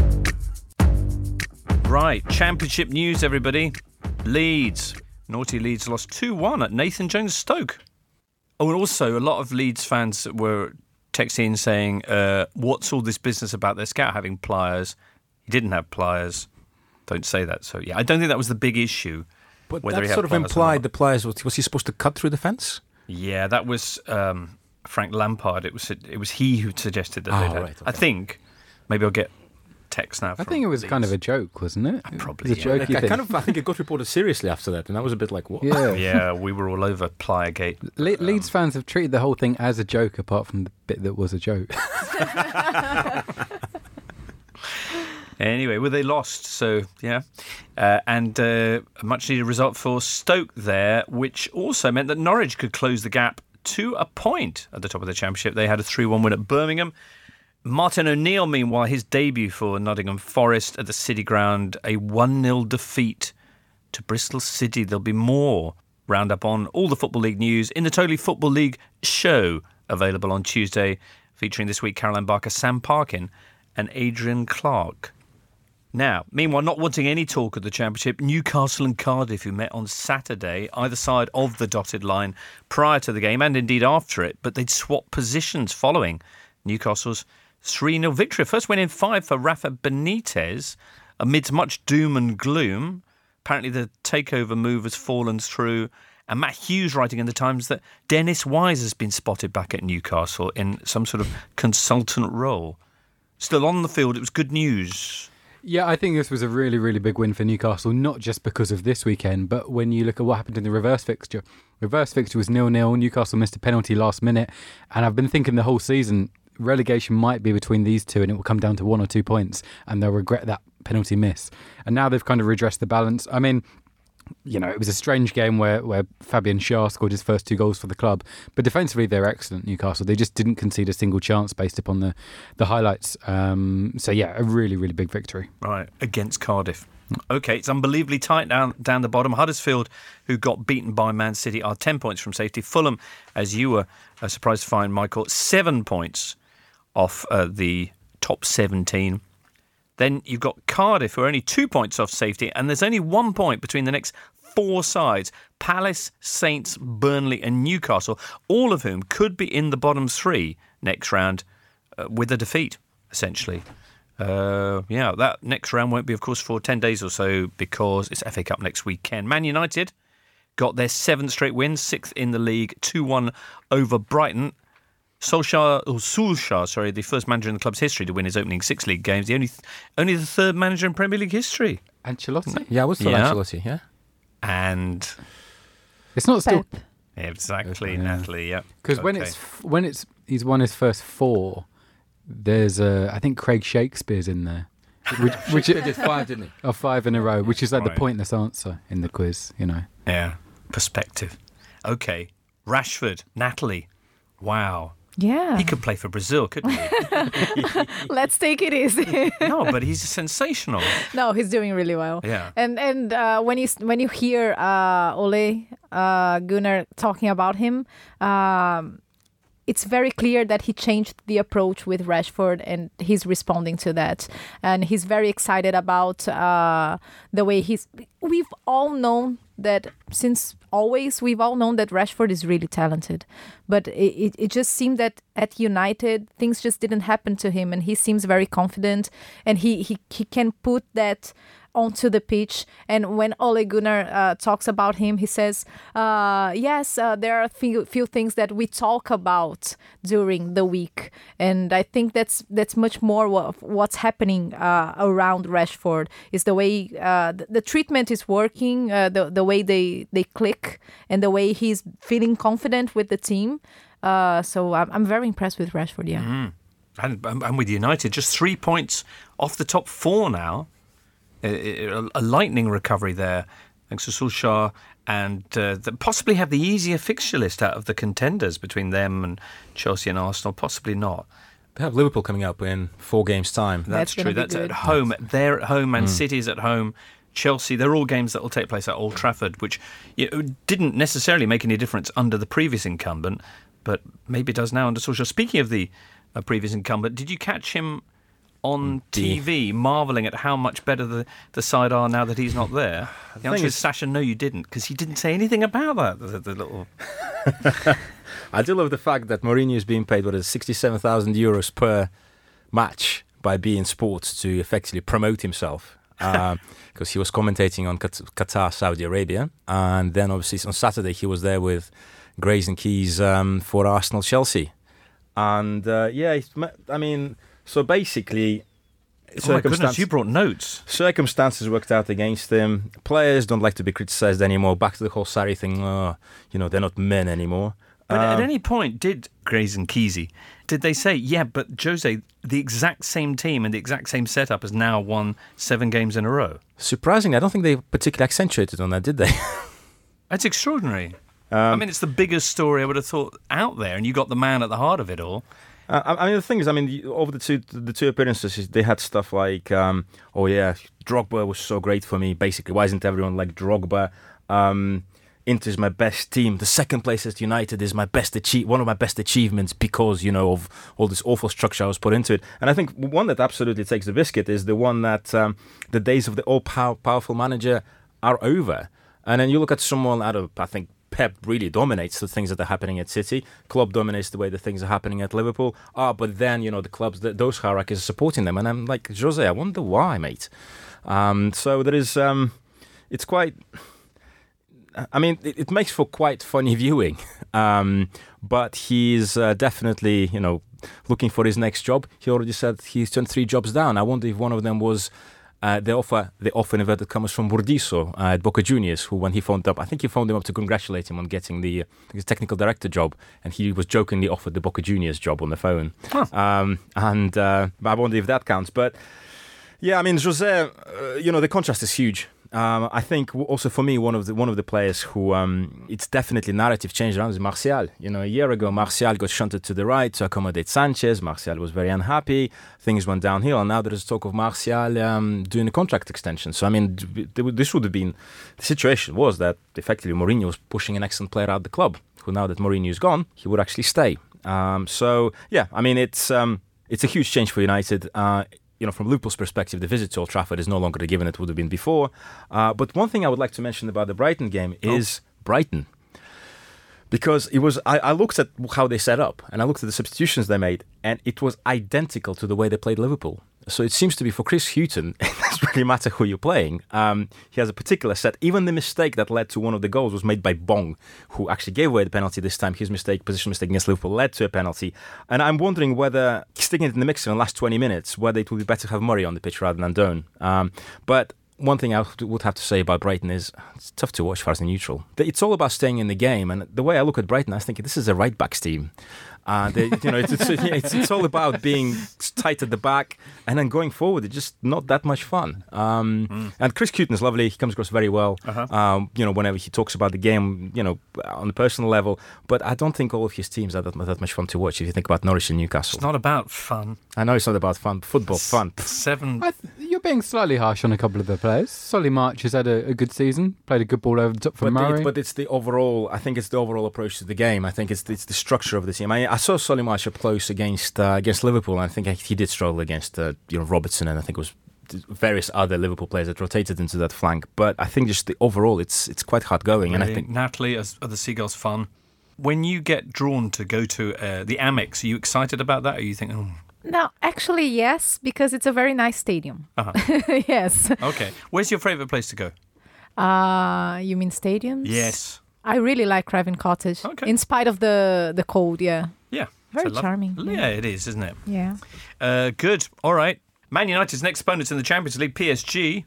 Speaker 1: Right, championship news, everybody. Leeds. Naughty Leeds lost 2-1 at Nathan Jones Stoke. Oh, and also a lot of Leeds fans were texting in saying, what's all this business about their scout having pliers? He didn't have pliers. Don't say that. So, I don't think that was the big issue.
Speaker 3: But
Speaker 1: whether
Speaker 3: that
Speaker 1: he had
Speaker 3: sort of
Speaker 1: pliers or
Speaker 3: implied
Speaker 1: not.
Speaker 3: the players, was he supposed to cut through the fence?
Speaker 1: Yeah, that was Frank Lampard. It was he who suggested that. They'd had.
Speaker 3: right, okay.
Speaker 1: I think, maybe I'll get text now.
Speaker 2: I think it was kind of a joke, wasn't it?
Speaker 1: Probably,
Speaker 2: It was a
Speaker 1: yeah.
Speaker 2: jokey thing.
Speaker 3: I think it got reported seriously after that, and I was a bit like, what?
Speaker 2: Yeah.
Speaker 1: Yeah, we were all over Pliegate.
Speaker 2: Leeds fans have treated the whole thing as a joke, apart from the bit that was a joke.
Speaker 1: Anyway, well, they lost, so yeah. And a much-needed result for Stoke there, which also meant that Norwich could close the gap to a point at the top of the Championship. They had a 3-1 win at Birmingham. Martin O'Neill, meanwhile, his debut for Nottingham Forest at the City Ground, a 1-0 defeat to Bristol City. There'll be more roundup on all the Football League news in the Totally Football League show, available on Tuesday, featuring this week Caroline Barker, Sam Parkin and Adrian Clark. Now, meanwhile, not wanting any talk of the Championship, Newcastle and Cardiff, who met on Saturday, either side of the dotted line prior to the game and indeed after it, but they'd swapped positions following Newcastle's 3-0 victory. First win in 5 for Rafa Benitez amidst much doom and gloom. Apparently the takeover move has fallen through. And Matt Hughes writing in the Times that Dennis Wise has been spotted back at Newcastle in some sort of consultant role. Still on the field, it was good news.
Speaker 2: Yeah, I think this was a really, really big win for Newcastle, not just because of this weekend, but when you look at what happened in the reverse fixture. Reverse fixture was 0-0. Newcastle missed a penalty last minute. And I've been thinking the whole season, relegation might be between these two and it will come down to 1 or 2 points and they'll regret that penalty miss. And now they've kind of redressed the balance. I mean, it was a strange game where Fabian Schär scored his first 2 goals for the club. But defensively, they're excellent, Newcastle. They just didn't concede a single chance based upon the highlights. So, yeah, a really, really big victory.
Speaker 1: Right, against Cardiff. OK, it's unbelievably tight down the bottom. Huddersfield, who got beaten by Man City, are 10 points from safety. Fulham, as you were surprised to find, Michael, 7 points off the top 17. Then you've got Cardiff, who are only 2 points off safety, and there's only 1 point between the next 4 sides. Palace, Saints, Burnley and Newcastle, all of whom could be in the bottom 3 next round with a defeat, essentially. That next round won't be, of course, for 10 days or so because it's FA Cup next weekend. Man United got their 7th straight win, 6th in the league, 2-1 over Brighton. Solskjaer, the first manager in the club's history to win his opening 6 league games. The only the 3rd manager in Premier League history.
Speaker 2: Ancelotti?
Speaker 3: Yeah, what's the
Speaker 1: Yeah.
Speaker 3: Ancelotti, yeah?
Speaker 1: And
Speaker 2: It's not still...
Speaker 4: Pep.
Speaker 1: exactly,
Speaker 2: Yeah.
Speaker 1: Natalie, yeah.
Speaker 2: Because when he's won his first 4, there's I think Craig Shakespeare's in there. Which
Speaker 3: He did 5, didn't he?
Speaker 2: of 5 in a row, which is like the
Speaker 1: Right.
Speaker 2: pointless answer in the quiz,
Speaker 1: Yeah, perspective. Okay, Rashford, Natalie, wow.
Speaker 4: Yeah.
Speaker 1: He could play for Brazil, couldn't he?
Speaker 4: Let's take it easy.
Speaker 1: No, but he's sensational.
Speaker 4: No, he's doing really well.
Speaker 1: Yeah.
Speaker 4: And when you hear Ole Gunnar talking about him, it's very clear that he changed the approach with Rashford, and he's responding to that. And he's very excited about the way we've all known that since always, we've all known that Rashford is really talented. But it just seemed that at United, things just didn't happen to him. And he seems very confident, and he can put that onto the pitch. And when Ole Gunnar talks about him, he says, yes, there are a few things that we talk about during the week. And I think that's much more what's happening around Rashford, is the way the treatment is working, the way they click, and the way he's feeling confident with the team. So I'm very impressed with Rashford, yeah.
Speaker 1: And with United, just 3 points off the top 4 now. A lightning recovery there, thanks to Solskjaer, and possibly have the easier fixture list out of the contenders between them and Chelsea and Arsenal. Possibly not.
Speaker 3: They have Liverpool coming up in 4 games' time.
Speaker 1: That's true. That's at home. They're at home, and City's at home. Chelsea, they're all games that will take place at Old Trafford, which didn't necessarily make any difference under the previous incumbent, but maybe it does now under Solskjaer. Speaking of the previous incumbent, did you catch him on TV marvelling at how much better the side are now that he's not there? The answer is, Sasha, no, you didn't, because he didn't say anything about that. The little.
Speaker 3: I do love the fact that Mourinho is being paid 67,000 euros per match by beIN Sports to effectively promote himself, because he was commentating on Qatar, Saudi Arabia, and then obviously on Saturday he was there with Grays and Keys for Arsenal Chelsea, and so basically,
Speaker 1: oh my goodness, you brought notes.
Speaker 3: Circumstances worked out against him. Players don't like to be criticised anymore. Back to the whole Sarri thing. They're not men anymore.
Speaker 1: But at any point, did Grays and Keezy, did they say, yeah, but Jose, the exact same team and the exact same setup has now won 7 games in a row?
Speaker 3: Surprisingly, I don't think they particularly accentuated on that, did they?
Speaker 1: That's extraordinary. It's the biggest story I would have thought out there, and you got the man at the heart of it all.
Speaker 3: The thing is, over the two appearances, they had stuff like, Drogba was so great for me, basically. Why isn't everyone like Drogba? Inter's my best team. The second place at United is one of my best achievements because, of all this awful structure I was put into it. And I think one that absolutely takes the biscuit is the one that the days of the all-powerful manager are over. And then you look at someone I think Pep really dominates the things that are happening at City. Klopp dominates the way the things are happening at Liverpool. But then, the clubs, those hierarchies are supporting them. And I'm like, Jose, I wonder why, mate. So there is, it's quite, it makes for quite funny viewing. But he's definitely, looking for his next job. He already said he's turned 3 jobs down. I wonder if one of them was the offer in inverted commas from Burdisso at Boca Juniors, who, when he phoned up, I think he phoned him up to congratulate him on getting his technical director job, and he was jokingly offered the Boca Juniors job on the phone. Huh. I wonder if that counts. But yeah, Jose, the contrast is huge. I think also for me, one of the players who it's definitely narrative changed around is Martial. A year ago, Martial got shunted to the right to accommodate Sanchez. Martial was very unhappy. Things went downhill, and now there is talk of Martial doing a contract extension. So this would have been, the situation was that effectively Mourinho was pushing an excellent player out the club, who now that Mourinho is gone, he would actually stay. It's a huge change for United. From Liverpool's perspective, the visit to Old Trafford is no longer the given it would have been before. But one thing I would like to mention about the Brighton game is Brighton. Because I looked at how they set up, and I looked at the substitutions they made, and it was identical to the way they played Liverpool. So it seems to be for Chris Hughton, it doesn't really matter who you're playing. He has a particular set. Even the mistake that led to one of the goals was made by Bong, who actually gave away the penalty this time. His position mistake against Liverpool led to a penalty. And I'm wondering whether, sticking it in the mix in the last 20 minutes, whether it would be better to have Murray on the pitch rather than Doan. But one thing I would have to say about Brighton is it's tough to watch for as a neutral. It's all about staying in the game. And the way I look at Brighton, I think this is a right-backs team. It's all about being tight at the back and then going forward. It's just not that much fun. And Chris Hughton is lovely. He comes across very well. Whenever he talks about the game, on the personal level. But I don't think all of his teams are that much fun to watch. If you think about Norwich and Newcastle,
Speaker 1: it's not about fun.
Speaker 3: I know it's not about fun. Football fun.
Speaker 1: 7.
Speaker 2: You're being slightly harsh on a couple of the players. Solly March has had a good season. Played a good ball over the top for Murray.
Speaker 3: But it's the overall. I think it's the overall approach to the game. I think it's the structure of the team. I saw Solimash up close against Liverpool, and I think he did struggle against Robertson, and I think it was various other Liverpool players that rotated into that flank. But I think just overall, it's quite hard going.
Speaker 1: Really?
Speaker 3: And I think
Speaker 1: Natalie, are the Seagulls fun? When you get drawn to go to the Amex, are you excited about that, or you think, oh?
Speaker 4: No, actually, yes, because it's a very nice stadium.
Speaker 1: Uh-huh.
Speaker 4: Yes.
Speaker 1: Okay. Where's your favourite place to go?
Speaker 4: You mean stadiums?
Speaker 1: Yes.
Speaker 4: I really like Craven Cottage.
Speaker 1: Okay.
Speaker 4: In spite of the cold, yeah.
Speaker 1: Yeah.
Speaker 4: Very charming.
Speaker 1: Yeah, it is, isn't it?
Speaker 4: Yeah.
Speaker 1: Good. All right. Man United's next opponents in the Champions League, PSG,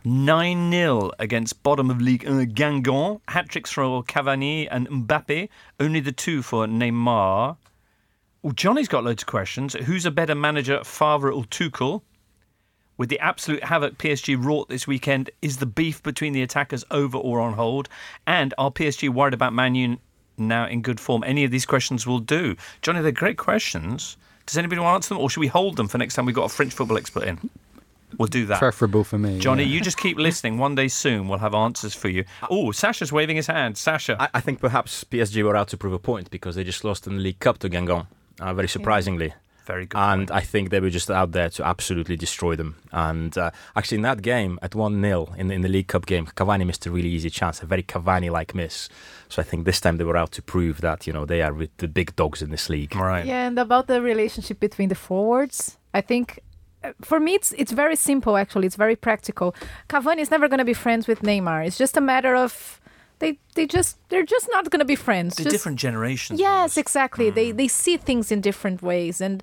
Speaker 1: 9-0 against bottom of League 1 Guingamp. Hat-tricks for Cavani and Mbappe. Only the 2 for Neymar. Well, Johnny's got loads of questions. Who's a better manager, Favre or Tuchel? With the absolute havoc PSG wrought this weekend, is the beef between the attackers over or on hold? And are PSG worried about Man U now in good form? Any of these questions will do. Johnny, they're great questions. Does anybody want to answer them, or should we hold them for next time we've got a French football expert in? We'll do that.
Speaker 2: Preferable for me.
Speaker 1: Johnny,
Speaker 2: yeah.
Speaker 1: you just keep listening. One day soon, we'll have answers for you. Oh, Sasha's waving his hand. Sasha.
Speaker 3: I think perhaps PSG were out to prove a point because they just lost in the League Cup to Guingamp, very surprisingly.
Speaker 1: Very good.
Speaker 3: And I think they were just out there to absolutely destroy them. And actually, in that game, at 1-0 in the League Cup game, Cavani missed a really easy chance, a very Cavani-like miss. So I think this time they were out to prove that, they are with the big dogs in this league.
Speaker 1: Right.
Speaker 4: Yeah, and about the relationship between the forwards, I think for me it's very simple, actually. It's very practical. Cavani is never going to be friends with Neymar. It's just a matter of they're just not going to be friends.
Speaker 1: They're different generations.
Speaker 4: Yes, exactly. They see things in different ways. And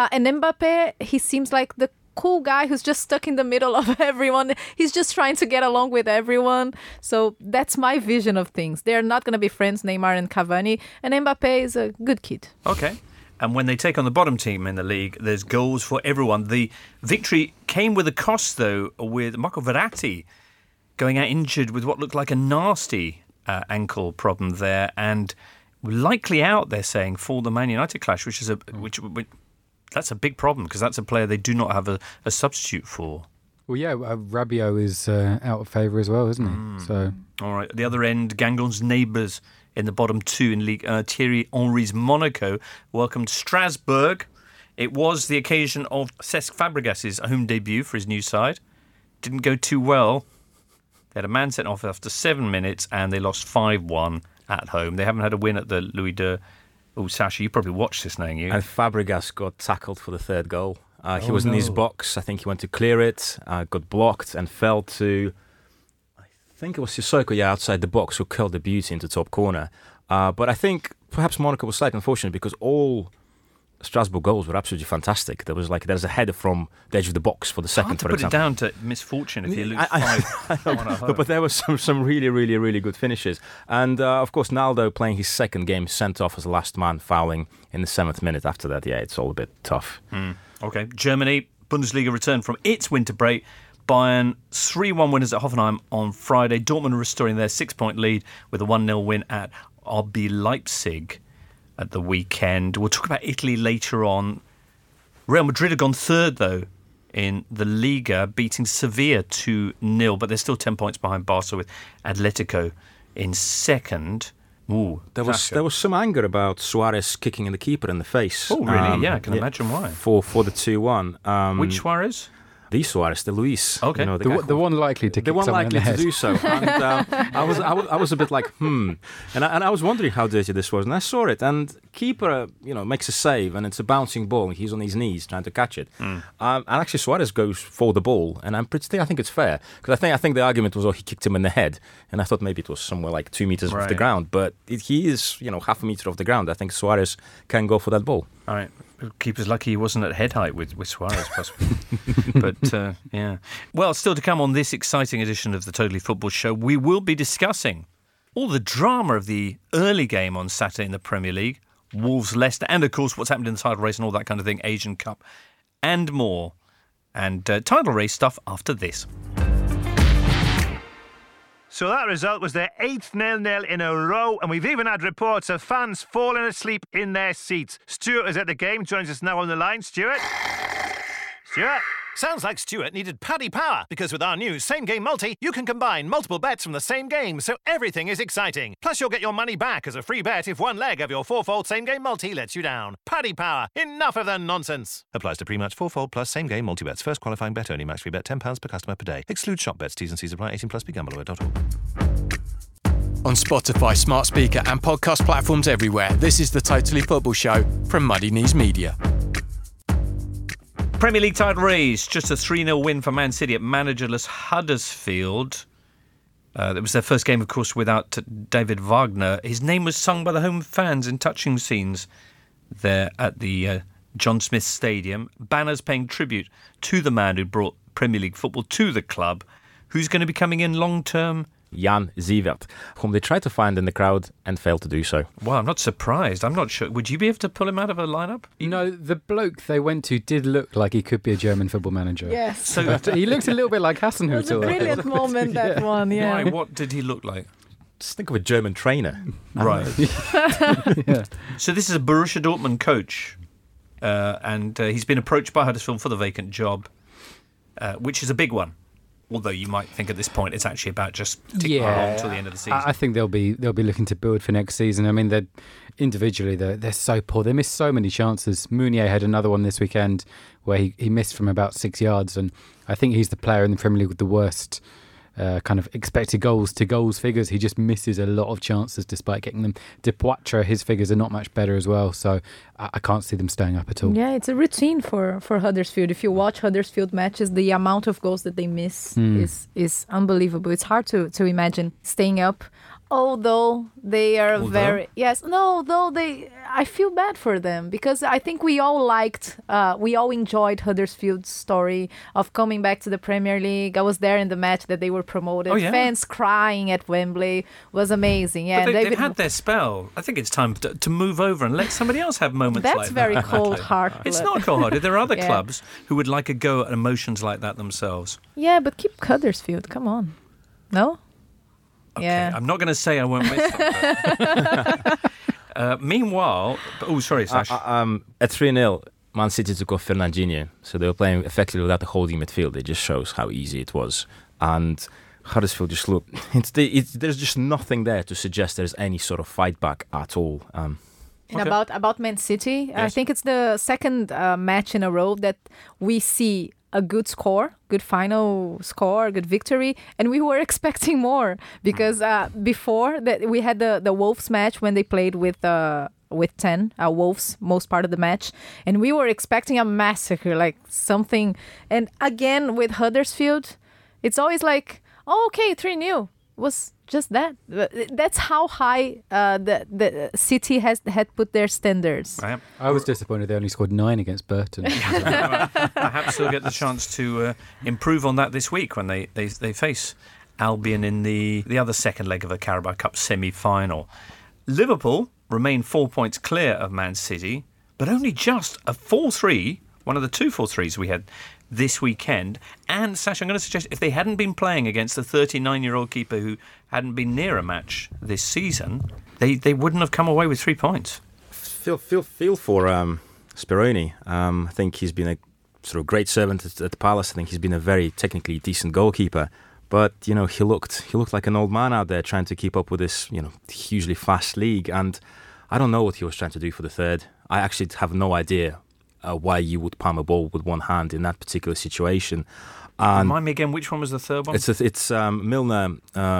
Speaker 4: Mbappe, he seems like the cool guy who's just stuck in the middle of everyone. He's just trying to get along with everyone. So that's my vision of things. They're not going to be friends, Neymar and Cavani. And Mbappe is a good kid.
Speaker 1: Okay. And when they take on the bottom team in the league, there's goals for everyone. The victory came with a cost, though, with Marco Verratti going out injured with what looked like a nasty ankle problem there, and likely out, they're saying, for the Man United clash, which is that's a big problem because that's a player they do not have a substitute for.
Speaker 2: Well, yeah, Rabiot is out of favour as well, isn't he? So,
Speaker 1: all right. At the other end, Guingamp's neighbours in the bottom 2 in League Thierry Henry's Monaco welcomed Strasbourg. It was the occasion of Cesc Fabregas's home debut for his new side. Didn't go too well. They had a man sent off after 7 minutes and they lost 5-1 at home. They haven't had a win at the Louis II. Oh, Sasha, you probably watched this, knowing you.
Speaker 3: And Fabregas got tackled for the third goal. He was in his box. I think he went to clear it, got blocked and fell to, I think it was Sissoko, outside the box, who curled the beauty into top corner. But I think perhaps Monaco was slightly unfortunate because all Strasbourg goals were absolutely fantastic. There's a header from the edge of the box for the second, for example.
Speaker 1: Hard to put it down to misfortune if you lose 5-1
Speaker 3: but there were some really, really, really good finishes. And of course, Naldo playing his second game sent off as the last man, fouling in the 7th minute. After that, it's all a bit tough.
Speaker 1: Okay, Germany, Bundesliga returned from its winter break. Bayern 3-1 winners at Hoffenheim on Friday. Dortmund restoring their 6-point lead with a 1-0 win at RB Leipzig at the weekend. We'll talk about Italy later on. Real Madrid have gone third, though, in the Liga, beating Sevilla 2-0, but they're still 10 points behind Barca with Atletico in second. Ooh,
Speaker 3: there was some anger about Suarez kicking the keeper in the face.
Speaker 1: Oh, really? I can imagine why.
Speaker 3: For the 2-1.
Speaker 1: Which Suarez?
Speaker 3: The Suarez, the Luis.
Speaker 1: Okay.
Speaker 2: The one likely to kick someone in the head.
Speaker 3: The one likely to do so. And I was a bit like, And I was wondering how dirty this was. And I saw it. And keeper, makes a save. And it's a bouncing ball. And he's on his knees trying to catch it. And actually Suarez goes for the ball. And I think it's fair. Because I think the argument was, he kicked him in the head. And I thought maybe it was somewhere like 2 meters off the ground. But he is, half a meter off the ground. I think Suarez can go for that ball.
Speaker 1: All right. Keeper's lucky he wasn't at head height with Suarez, possibly. But, yeah. Well, still to come on this exciting edition of the Totally Football Show, we will be discussing all the drama of the early game on Saturday in the Premier League, Wolves-Leicester, and, of course, what's happened in the title race and all that kind of thing, Asian Cup, and more. And title race stuff after this.
Speaker 6: So that result was their 8th 0-0 in a row, and we've even had reports of fans falling asleep in their seats. Stuart is at the game, joins us now on the line. Stuart? Sounds like Stuart needed Paddy Power, because with our new Same Game Multi, you can combine multiple bets from the same game, so everything is exciting. Plus, you'll get your money back as a free bet if one leg of your fourfold Same Game Multi lets you down. Paddy Power. Enough of the nonsense. Applies to pre-match fourfold plus Same Game Multi-bets. First qualifying bet only. Max free bet £10 per customer per day. Excludes shop bets. T's and C's apply. 18 plus. BeGambleAware.org.
Speaker 5: On Spotify, smart speaker and podcast platforms everywhere, this is the Totally Football Show from Muddy Knees Media.
Speaker 1: Premier League title race, just a 3-0 win for Man City at managerless Huddersfield. It was their first game, of course, without David Wagner. His name was sung by the home fans in touching scenes there at the John Smith Stadium. Banners paying tribute to the man who brought Premier League football to the club, who's going to be coming in long-term.
Speaker 3: Jan Siewert, whom they tried to find in the crowd and failed to do so.
Speaker 1: Well, I'm not surprised. I'm not sure. Would you be able to pull him out of a lineup?
Speaker 2: You know, the bloke they went to did look like he could be a German football manager.
Speaker 4: Yes.
Speaker 2: So he looks a little bit like Hasenhüttl.
Speaker 4: It was a brilliant moment, that one, yeah.
Speaker 1: Why? What did he look like?
Speaker 3: Just think of a German trainer.
Speaker 1: Right.
Speaker 2: Yeah.
Speaker 1: So this is a Borussia Dortmund coach, and he's been approached by Huddersfield for the vacant job, which is a big one. Although you might think at this point it's actually about just ticking along until the end of the season.
Speaker 2: I think they'll be looking to build for next season. I mean, they're so poor. They missed so many chances. Meunier had another one this weekend where he missed from about 6 yards, and I think he's the player in the Premier League with the worst kind of expected goals to goals figures. He just misses a lot of chances despite getting them. De Poitre, his figures are not much better as well, so I can't see them staying up at all.
Speaker 4: Yeah, it's a routine for Huddersfield. If you watch Huddersfield matches, the amount of goals that they miss is unbelievable. It's hard to imagine staying up. Although they are I feel bad for them because I think we all enjoyed Huddersfield's story of coming back to the Premier League. I was there in the match that they were promoted.
Speaker 1: Oh, yeah?
Speaker 4: Fans crying at Wembley was amazing. Yeah,
Speaker 1: but they've had their spell. I think it's time to move over and let somebody else have moments like that.
Speaker 4: That's very cold-hearted.
Speaker 1: It's not cold-hearted. There are other clubs who would like a go at emotions like that themselves.
Speaker 4: Yeah, but keep Huddersfield. Come on. No?
Speaker 1: Okay,
Speaker 4: yeah.
Speaker 1: I'm not going to say I won't miss them. Meanwhile, sorry, Sash.
Speaker 3: At 3-0, Man City took off Fernandinho, so they were playing effectively without the holding midfield. It just shows how easy it was. And Huddersfield just looked. There's just nothing there to suggest there's any sort of fight back at all.
Speaker 4: And about Man City, yes. I think it's the second match in a row that we see a good score, good final score, good victory, and we were expecting more because before that we had the Wolves match when they played with 10 Wolves most part of the match, and we were expecting a massacre, like something. And again with Huddersfield, it's always like, oh, okay, 3-0 was just that. That's how high the City had put their standards.
Speaker 1: Right.
Speaker 2: I was disappointed they only scored 9 against Burton.
Speaker 1: Perhaps they'll get the chance to improve on that this week when they face Albion in the other second leg of the Carabao Cup semi-final. Liverpool remain 4 points clear of Man City, but only just a 4-3, one of the two 4-3s we had this weekend. And, Sash, I'm going to suggest if they hadn't been playing against the 39-year-old keeper who hadn't been near a match this season, they wouldn't have come away with 3 points.
Speaker 3: Feel for Speroni. I think he's been a sort of great servant at Palace. I think he's been a very technically decent goalkeeper. But, he looked like an old man out there trying to keep up with this, hugely fast league. And I don't know what he was trying to do for the third. I actually have no idea why you would palm a ball with one hand in that particular situation. And
Speaker 1: remind me again, which one was the third one?
Speaker 3: It's Milner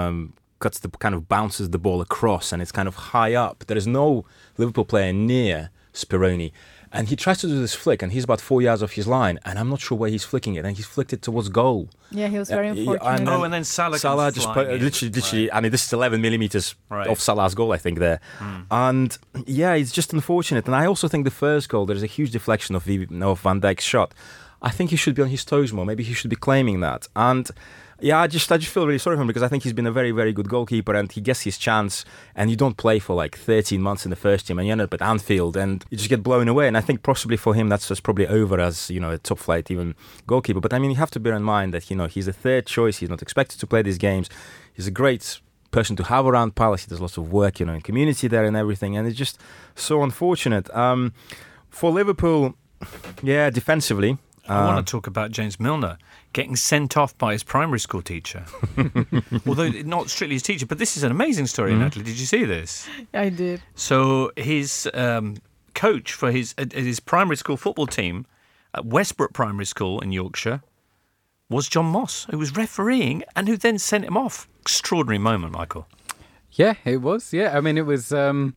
Speaker 3: bounces the ball across, and it's kind of high up. There is no Liverpool player near Speroni, and he tries to do this flick, and he's about 4 yards off his line, and I'm not sure where he's flicking it, and he's flicked it towards goal.
Speaker 4: Yeah, he was very unfortunate.
Speaker 1: And then Salah
Speaker 3: just literally.
Speaker 1: Right.
Speaker 3: I mean, this is 11 millimeters of Salah's goal, I think, there. And yeah, it's just unfortunate. And I also think the first goal, there's a huge deflection of Van Dijk's shot. I think he should be on his toes more. Maybe he should be claiming that. And yeah, I just feel really sorry for him because I think he's been a very, very good goalkeeper and he gets his chance, and you don't play for like 13 months in the first team and you end up at Anfield and you just get blown away. And I think possibly for him that's just probably over as, a top flight even goalkeeper. But I mean, you have to bear in mind that, he's a third choice. He's not expected to play these games. He's a great person to have around Palace. He does lots of work, in community there and everything. And it's just so unfortunate. For Liverpool, yeah, defensively,
Speaker 1: I want to talk about James Milner getting sent off by his primary school teacher. Although not strictly his teacher, but this is an amazing story, Natalie. Did you see this?
Speaker 4: I did.
Speaker 1: So his coach for his primary school football team at Westbrook Primary School in Yorkshire was John Moss, who was refereeing and who then sent him off. Extraordinary moment, Michael.
Speaker 2: Yeah, it was. Yeah, I mean, it was...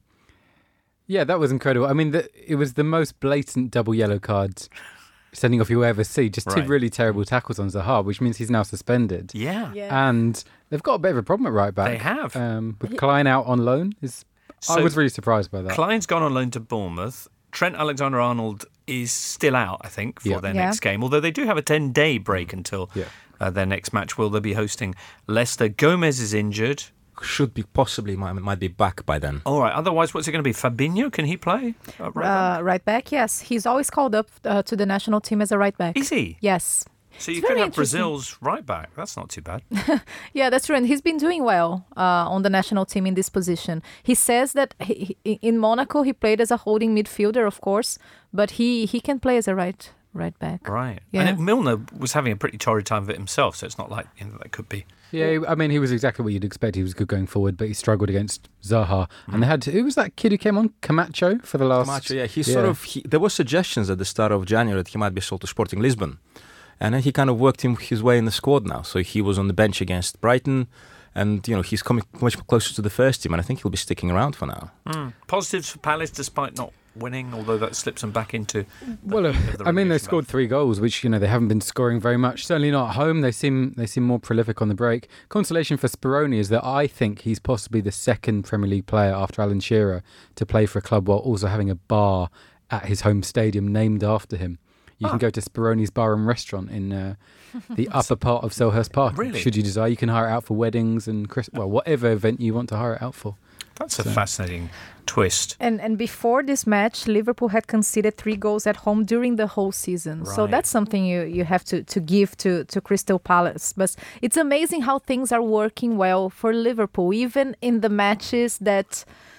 Speaker 2: yeah, that was incredible. I mean, it was the most blatant double yellow cards sending off you'll ever see. Just two really terrible tackles on Zaha, which means he's now suspended.
Speaker 1: Yeah.
Speaker 2: And they've got a bit of a problem at right back.
Speaker 1: They have.
Speaker 2: With Klein out on loan. I was really surprised by that.
Speaker 1: Klein's gone on loan to Bournemouth. Trent Alexander-Arnold is still out, I think, for their next game, although they do have a 10-day break until their next match. Will they be hosting Leicester? Gomez is injured.
Speaker 3: Should be possibly might be back by then.
Speaker 1: All right. Otherwise, what's it going to be? Fabinho? Can he play?
Speaker 4: Right back, yes. He's always called up to the national team as a right back.
Speaker 1: Is he?
Speaker 4: Yes.
Speaker 1: So you could have Brazil's right back. That's not too bad.
Speaker 4: Yeah, that's true. And he's been doing well on the national team in this position. He says that in Monaco he played as a holding midfielder, of course, but he can play as a right back.
Speaker 1: Right.
Speaker 4: Yeah.
Speaker 1: And Milner was having a pretty torrid time of it himself, so it's not like that could be.
Speaker 2: Yeah, I mean, he was exactly what you'd expect. He was good going forward, but he struggled against Zaha. And they had who was that kid who came on? Camacho for the last...
Speaker 3: Camacho, yeah. There were suggestions at the start of January that he might be sold to Sporting Lisbon. And then he kind of worked his way in the squad now. So he was on the bench against Brighton. And, he's coming much closer to the first team. And I think he'll be sticking around for now.
Speaker 1: Positives for Palace despite not winning, although that slips them back into...
Speaker 2: I mean, they scored 3 goals, which, they haven't been scoring very much. Certainly not at home. They seem more prolific on the break. Consolation for Speroni is that I think he's possibly the second Premier League player after Alan Shearer to play for a club while also having a bar at his home stadium named after him. You can go to Speroni's Bar and Restaurant in the upper part of Selhurst Park.
Speaker 1: Really?
Speaker 2: Should you desire, you can hire it out for weddings and whatever event you want to hire it out for.
Speaker 1: That's a fascinating twist.
Speaker 4: And before this match, Liverpool had conceded 3 goals at home during the whole season.
Speaker 1: Right.
Speaker 4: So that's something you have to give to Crystal Palace. But it's amazing how things are working well for Liverpool, even in the matches that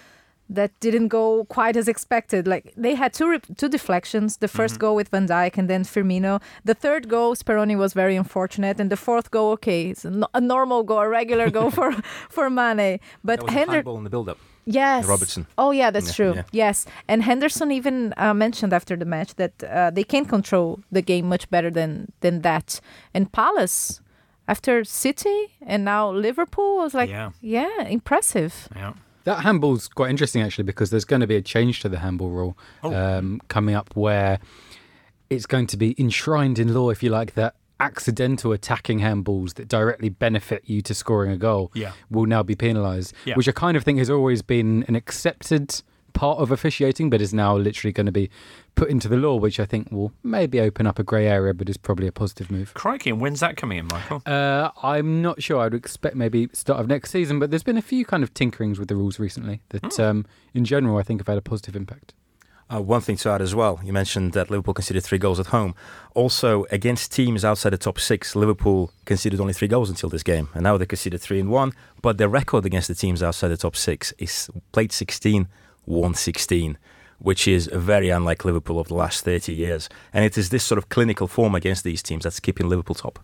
Speaker 4: didn't go quite as expected. Like they had two deflections. The first goal with Van Dijk and then Firmino. The third goal, Speroni was very unfortunate, and the fourth goal, okay, it's a normal goal, a regular goal for Mane. But
Speaker 3: That was a handball in the build-up.
Speaker 4: Yes.
Speaker 3: Robertson.
Speaker 4: Oh, yeah, that's true.
Speaker 3: Yeah.
Speaker 4: Yes. And Henderson even mentioned after the match that they can control the game much better than that. And Palace, after City and now Liverpool, was like, impressive.
Speaker 1: Yeah.
Speaker 2: That handball's quite interesting, actually, because there's going to be a change to the handball rule coming up where it's going to be enshrined in law, if you like, that accidental attacking handballs that directly benefit you to scoring a goal will now be penalised, which I kind of think has always been an accepted part of officiating, but is now literally going to be put into the law, which I think will maybe open up a grey area, but is probably a positive move.
Speaker 1: Crikey, and when's that coming in, Michael?
Speaker 2: I'm not sure. I'd expect maybe start of next season, but there's been a few kind of tinkerings with the rules recently that, in general, I think have had a positive impact.
Speaker 3: One thing to add as well, you mentioned that Liverpool conceded 3 goals at home. Also, against teams outside the top 6, Liverpool conceded only 3 goals until this game. And now they conceded 3 in 1. But their record against the teams outside the top 6 is played 16, won 16, which is very unlike Liverpool of the last 30 years. And it is this sort of clinical form against these teams that's keeping Liverpool top.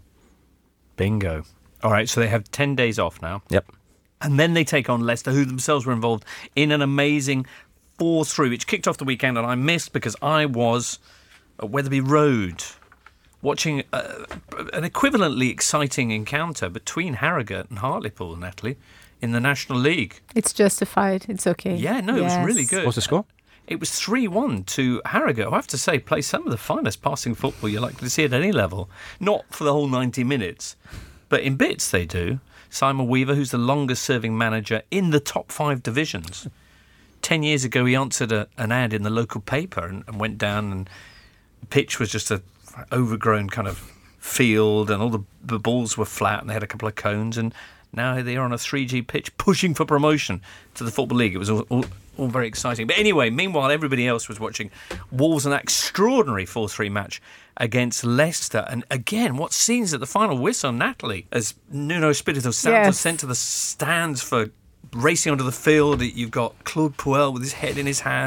Speaker 1: Bingo. All right, so they have 10 days off now.
Speaker 3: Yep.
Speaker 1: And then they take on Leicester, who themselves were involved in an amazing 4-3, which kicked off the weekend and I missed because I was at Wetherby Road watching an equivalently exciting encounter between Harrogate and Hartlepool, Natalie, in the National League.
Speaker 4: It's justified. It's okay.
Speaker 1: Yeah, no, It was really good.
Speaker 3: What's the score?
Speaker 1: It was 3-1 to Harrogate, who I have to say play some of the finest passing football you're likely to see at any level. Not for the whole 90 minutes, but in bits they do. Simon Weaver, who's the longest-serving manager in the top 5 divisions. 10 years ago, he answered an ad in the local paper and went down, and the pitch was just a overgrown kind of field, and all the balls were flat, and they had a couple of cones, and now they are on a 3G pitch pushing for promotion to the Football League. It was all very exciting. But anyway, meanwhile, everybody else was watching Wolves an extraordinary 4-3 match against Leicester. And again, what scenes at the final whistle, Natalie, as Nuno Espirito Santo sent to the stands for racing onto the field. You've got Claude Puel with his head in his hands.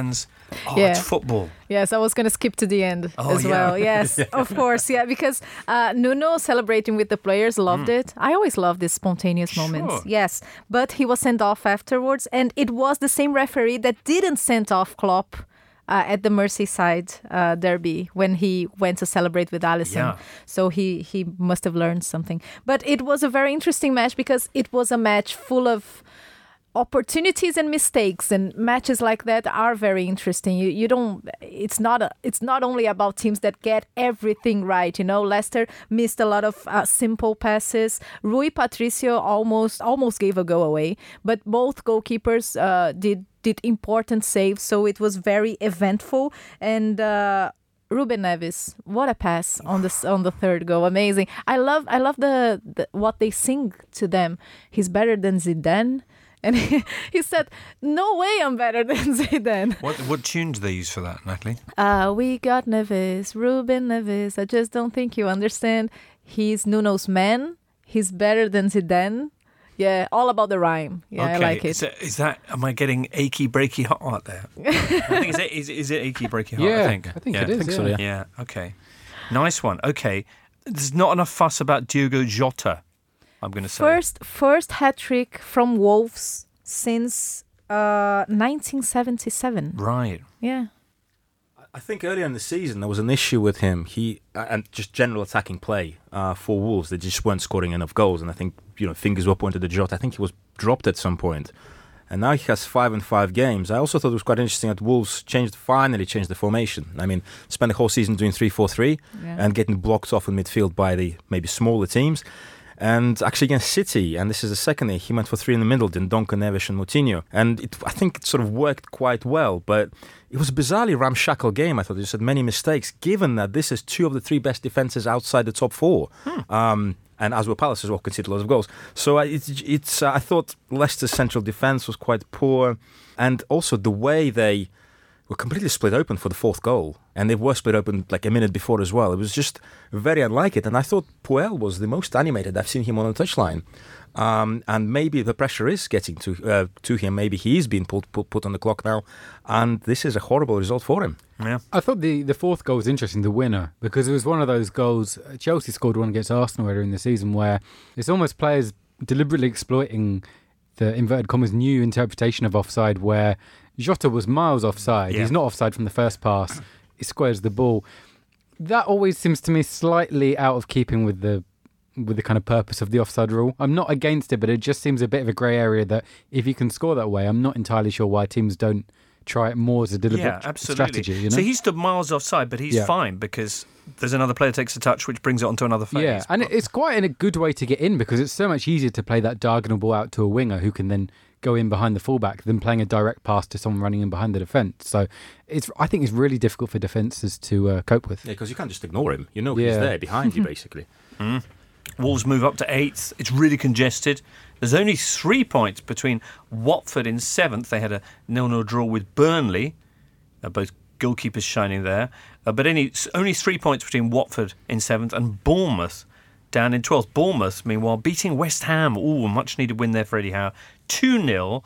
Speaker 1: Oh,
Speaker 4: Yeah.
Speaker 1: it's football.
Speaker 4: Yes, I was going to skip to the end as
Speaker 1: yeah.
Speaker 4: well. Yes, of course. Yeah, because Nuno celebrating with the players, loved it. I always love these spontaneous moments.
Speaker 1: Sure.
Speaker 4: Yes, but he was sent off afterwards, and it was the same referee that didn't send off Klopp at the Merseyside derby when he went to celebrate with Alisson.
Speaker 1: Yeah.
Speaker 4: So he must have learned something. But it was a very interesting match because it was a match full of opportunities and mistakes, and matches like that are very interesting. You don't. It's not only about teams that get everything right. Leicester missed a lot of simple passes. Rui Patricio almost gave a goal away, but both goalkeepers did important saves. So it was very eventful. And Ruben Neves, what a pass on the third goal! Amazing. I love the what they sing to them. He's better than Zidane. And he said, "No way, I'm better than Zidane."
Speaker 1: What tune do they use for that, Natalie?
Speaker 4: We got Neves, Ruben Neves. I just don't think you understand. He's Nuno's man. He's better than Zidane. Yeah, all about the rhyme. Yeah,
Speaker 1: Okay.
Speaker 4: I like it.
Speaker 1: Is that? Am I getting achy breaky heart there? I think is it achy breaky heart?
Speaker 2: Yeah,
Speaker 1: I think
Speaker 2: it is.
Speaker 3: think so, yeah.
Speaker 1: Yeah. Okay. Nice one. Okay. There's not enough fuss about Diogo Jota, I'm going to say.
Speaker 4: First hat trick from Wolves since 1977.
Speaker 1: Right.
Speaker 4: Yeah.
Speaker 3: I think earlier in the season there was an issue with him. He and just general attacking play for Wolves. They just weren't scoring enough goals, and I think fingers were pointed to Jota. I think he was dropped at some point, and now he has 5 in 5 games. I also thought it was quite interesting that Wolves finally changed the formation. I mean, spent the whole season doing 3-4-3 and getting blocked off in midfield by the maybe smaller teams. And actually against City, and this is the second day, he went for 3 in the middle, Dendoncker, Neves and Moutinho. And I think it sort of worked quite well, but it was a bizarrely ramshackle game. I thought they just had many mistakes, given that this is 2 of the 3 best defences outside the top 4. And as well, Palace as well conceded lots of goals. So I thought Leicester's central defence was quite poor, and also the way they were completely split open for the 4th goal, and they were split open like a minute before as well. It was just very unlike it, and I thought Puel was the most animated I've seen him on the touchline. And maybe the pressure is getting to him. Maybe he's been put on the clock now, and this is a horrible result for him.
Speaker 1: Yeah.
Speaker 2: I thought the 4th goal was interesting, the winner, because it was one of those goals. Chelsea scored one against Arsenal earlier in the season where it's almost players deliberately exploiting the inverted commas new interpretation of offside, where Jota was miles offside.
Speaker 1: Yeah.
Speaker 2: He's not offside from the first pass. He squares the ball. That always seems to me slightly out of keeping with the kind of purpose of the offside rule. I'm not against it, but it just seems a bit of a grey area that if you can score that way, I'm not entirely sure why teams don't try it more as a deliberate strategy.
Speaker 1: So he stood miles offside, but he's fine because there's another player takes a touch which brings it onto another phase.
Speaker 2: Yeah, and it's quite a good way to get in because it's so much easier to play that diagonal ball out to a winger who can then go in behind the fullback than playing a direct pass to someone running in behind the defence. So I think it's really difficult for defences to cope with.
Speaker 3: Yeah, because you can't just ignore him. He's there behind you, basically.
Speaker 1: Wolves move up to 8th. It's really congested. There's only 3 points between Watford in 7th. They had a 0-0 draw with Burnley. Both goalkeepers shining there. But only 3 points between Watford in 7th and Bournemouth down in 12th. Bournemouth, meanwhile, beating West Ham. Ooh, a much-needed win there for Eddie Howe. 2-0.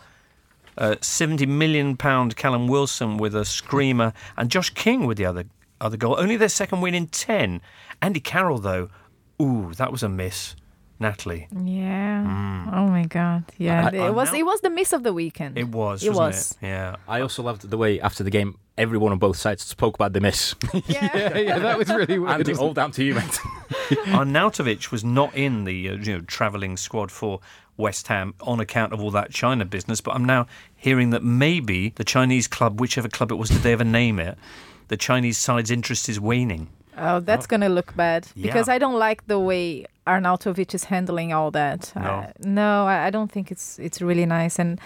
Speaker 1: £70 million Callum Wilson with a screamer. And Josh King with the other goal. Only their second win in 10. Andy Carroll, though. Ooh, that was a miss. Natalie.
Speaker 4: Yeah. Oh my God. Yeah. It was the miss of the weekend.
Speaker 1: It was.
Speaker 4: It
Speaker 1: wasn't
Speaker 4: was.
Speaker 1: It? Yeah.
Speaker 3: I also loved the way after the game everyone on both sides spoke about the miss.
Speaker 2: Yeah, that was really weird.
Speaker 3: Andy, all down to you, mate.
Speaker 1: Arnautovic was not in the travelling squad for West Ham on account of all that China business, but I'm now hearing that maybe the Chinese club, whichever club it was, did they ever name it, the Chinese side's interest is waning.
Speaker 4: Oh, that's going to look bad because
Speaker 1: Yeah.
Speaker 4: I don't like the way Arnautovic is handling all that.
Speaker 1: No.
Speaker 4: I don't think it's really nice. And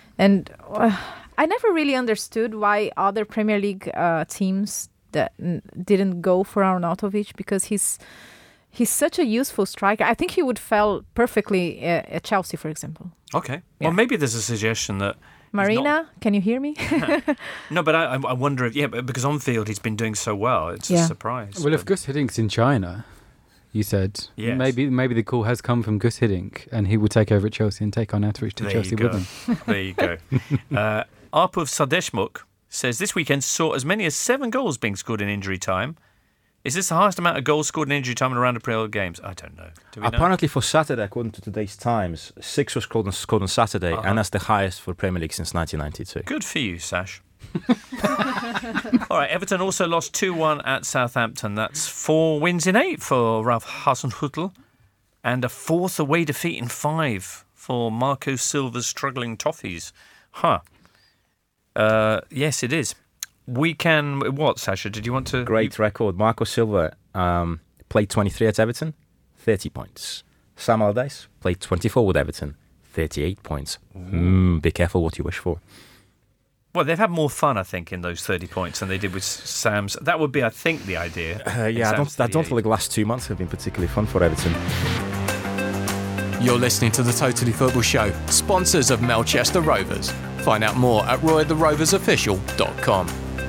Speaker 4: I never really understood why other Premier League teams that didn't go for Arnautovic because he's such a useful striker. I think he would fall perfectly at Chelsea, for example.
Speaker 1: Okay.
Speaker 4: Yeah.
Speaker 1: Well, maybe there's a suggestion that
Speaker 4: Marina, can you hear me?
Speaker 1: No, but I wonder if because on field he's been doing so well. It's a surprise.
Speaker 2: Well, if Gus Hiddink's in China, you said,
Speaker 1: Yes.
Speaker 2: maybe the call has come from Gus Hiddink and he will take over at Chelsea and take Arnautovic to
Speaker 1: There
Speaker 2: Chelsea
Speaker 1: you
Speaker 2: with
Speaker 1: go.
Speaker 2: him.
Speaker 1: There you go. Arpov Sadeshmuk says this weekend saw as many as 7 goals being scored in injury time. Is this the highest amount of goals scored in injury time in a round of Premier League games? I don't know. Do we know?
Speaker 3: Apparently for Saturday, according to today's Times, 6 was scored on Saturday, and that's the highest for Premier League since 1992.
Speaker 1: Good for you, Sash. All right, Everton also lost 2-1 at Southampton. That's 4 wins in 8 for Ralph Hasenhüttl, and a 4th away defeat in 5 for Marco Silva's struggling Toffees. Yes, it is. We can... What, Sasha? Did you want to...
Speaker 3: Great record. Marco Silva played 23 at Everton, 30 points. Sam Allardyce played 24 with Everton, 38 points. Be careful what you wish for.
Speaker 1: Well, they've had more fun, I think, in those 30 points than they did with Sam's. That would be, I think, the idea.
Speaker 3: I don't feel like the last 2 months have been particularly fun for Everton.
Speaker 5: You're listening to the Totally Football Show, sponsors of Melchester Rovers. Find out more at roytheroversofficial.com.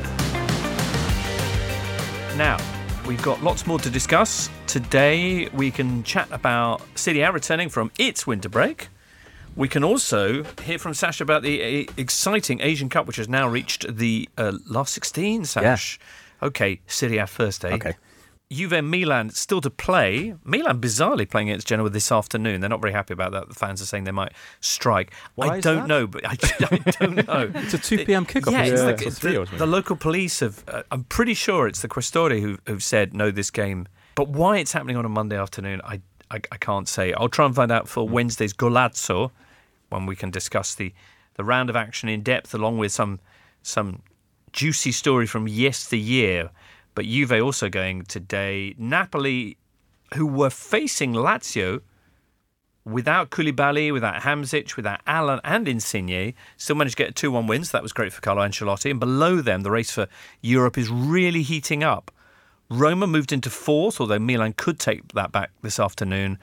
Speaker 1: Now, we've got lots more to discuss. Today, we can chat about City A returning from its winter break. We can also hear from Sash about the exciting Asian Cup, which has now reached the last 16, Sash. Yeah. Okay, Serie A first, eh?
Speaker 3: Okay.
Speaker 1: Juve Milan still to play. Milan bizarrely playing against Genoa this afternoon. They're not very happy about that. The fans are saying they might strike.
Speaker 3: Why
Speaker 1: I don't know, but I don't know.
Speaker 3: It's a 2 p.m. kickoff.
Speaker 1: Yeah, the local police have. I'm pretty sure it's the Questori who've said no this game. But why it's happening on a Monday afternoon, I can't say. I'll try and find out for Wednesday's Golazzo, when we can discuss the round of action in depth, along with some juicy story from yesteryear. But Juve also going today. Napoli, who were facing Lazio without Koulibaly, without Hamzic, without Allan and Insigne, still managed to get a 2-1 win, so that was great for Carlo Ancelotti. And below them, the race for Europe is really heating up. Roma moved into 4th, although Milan could take that back this afternoon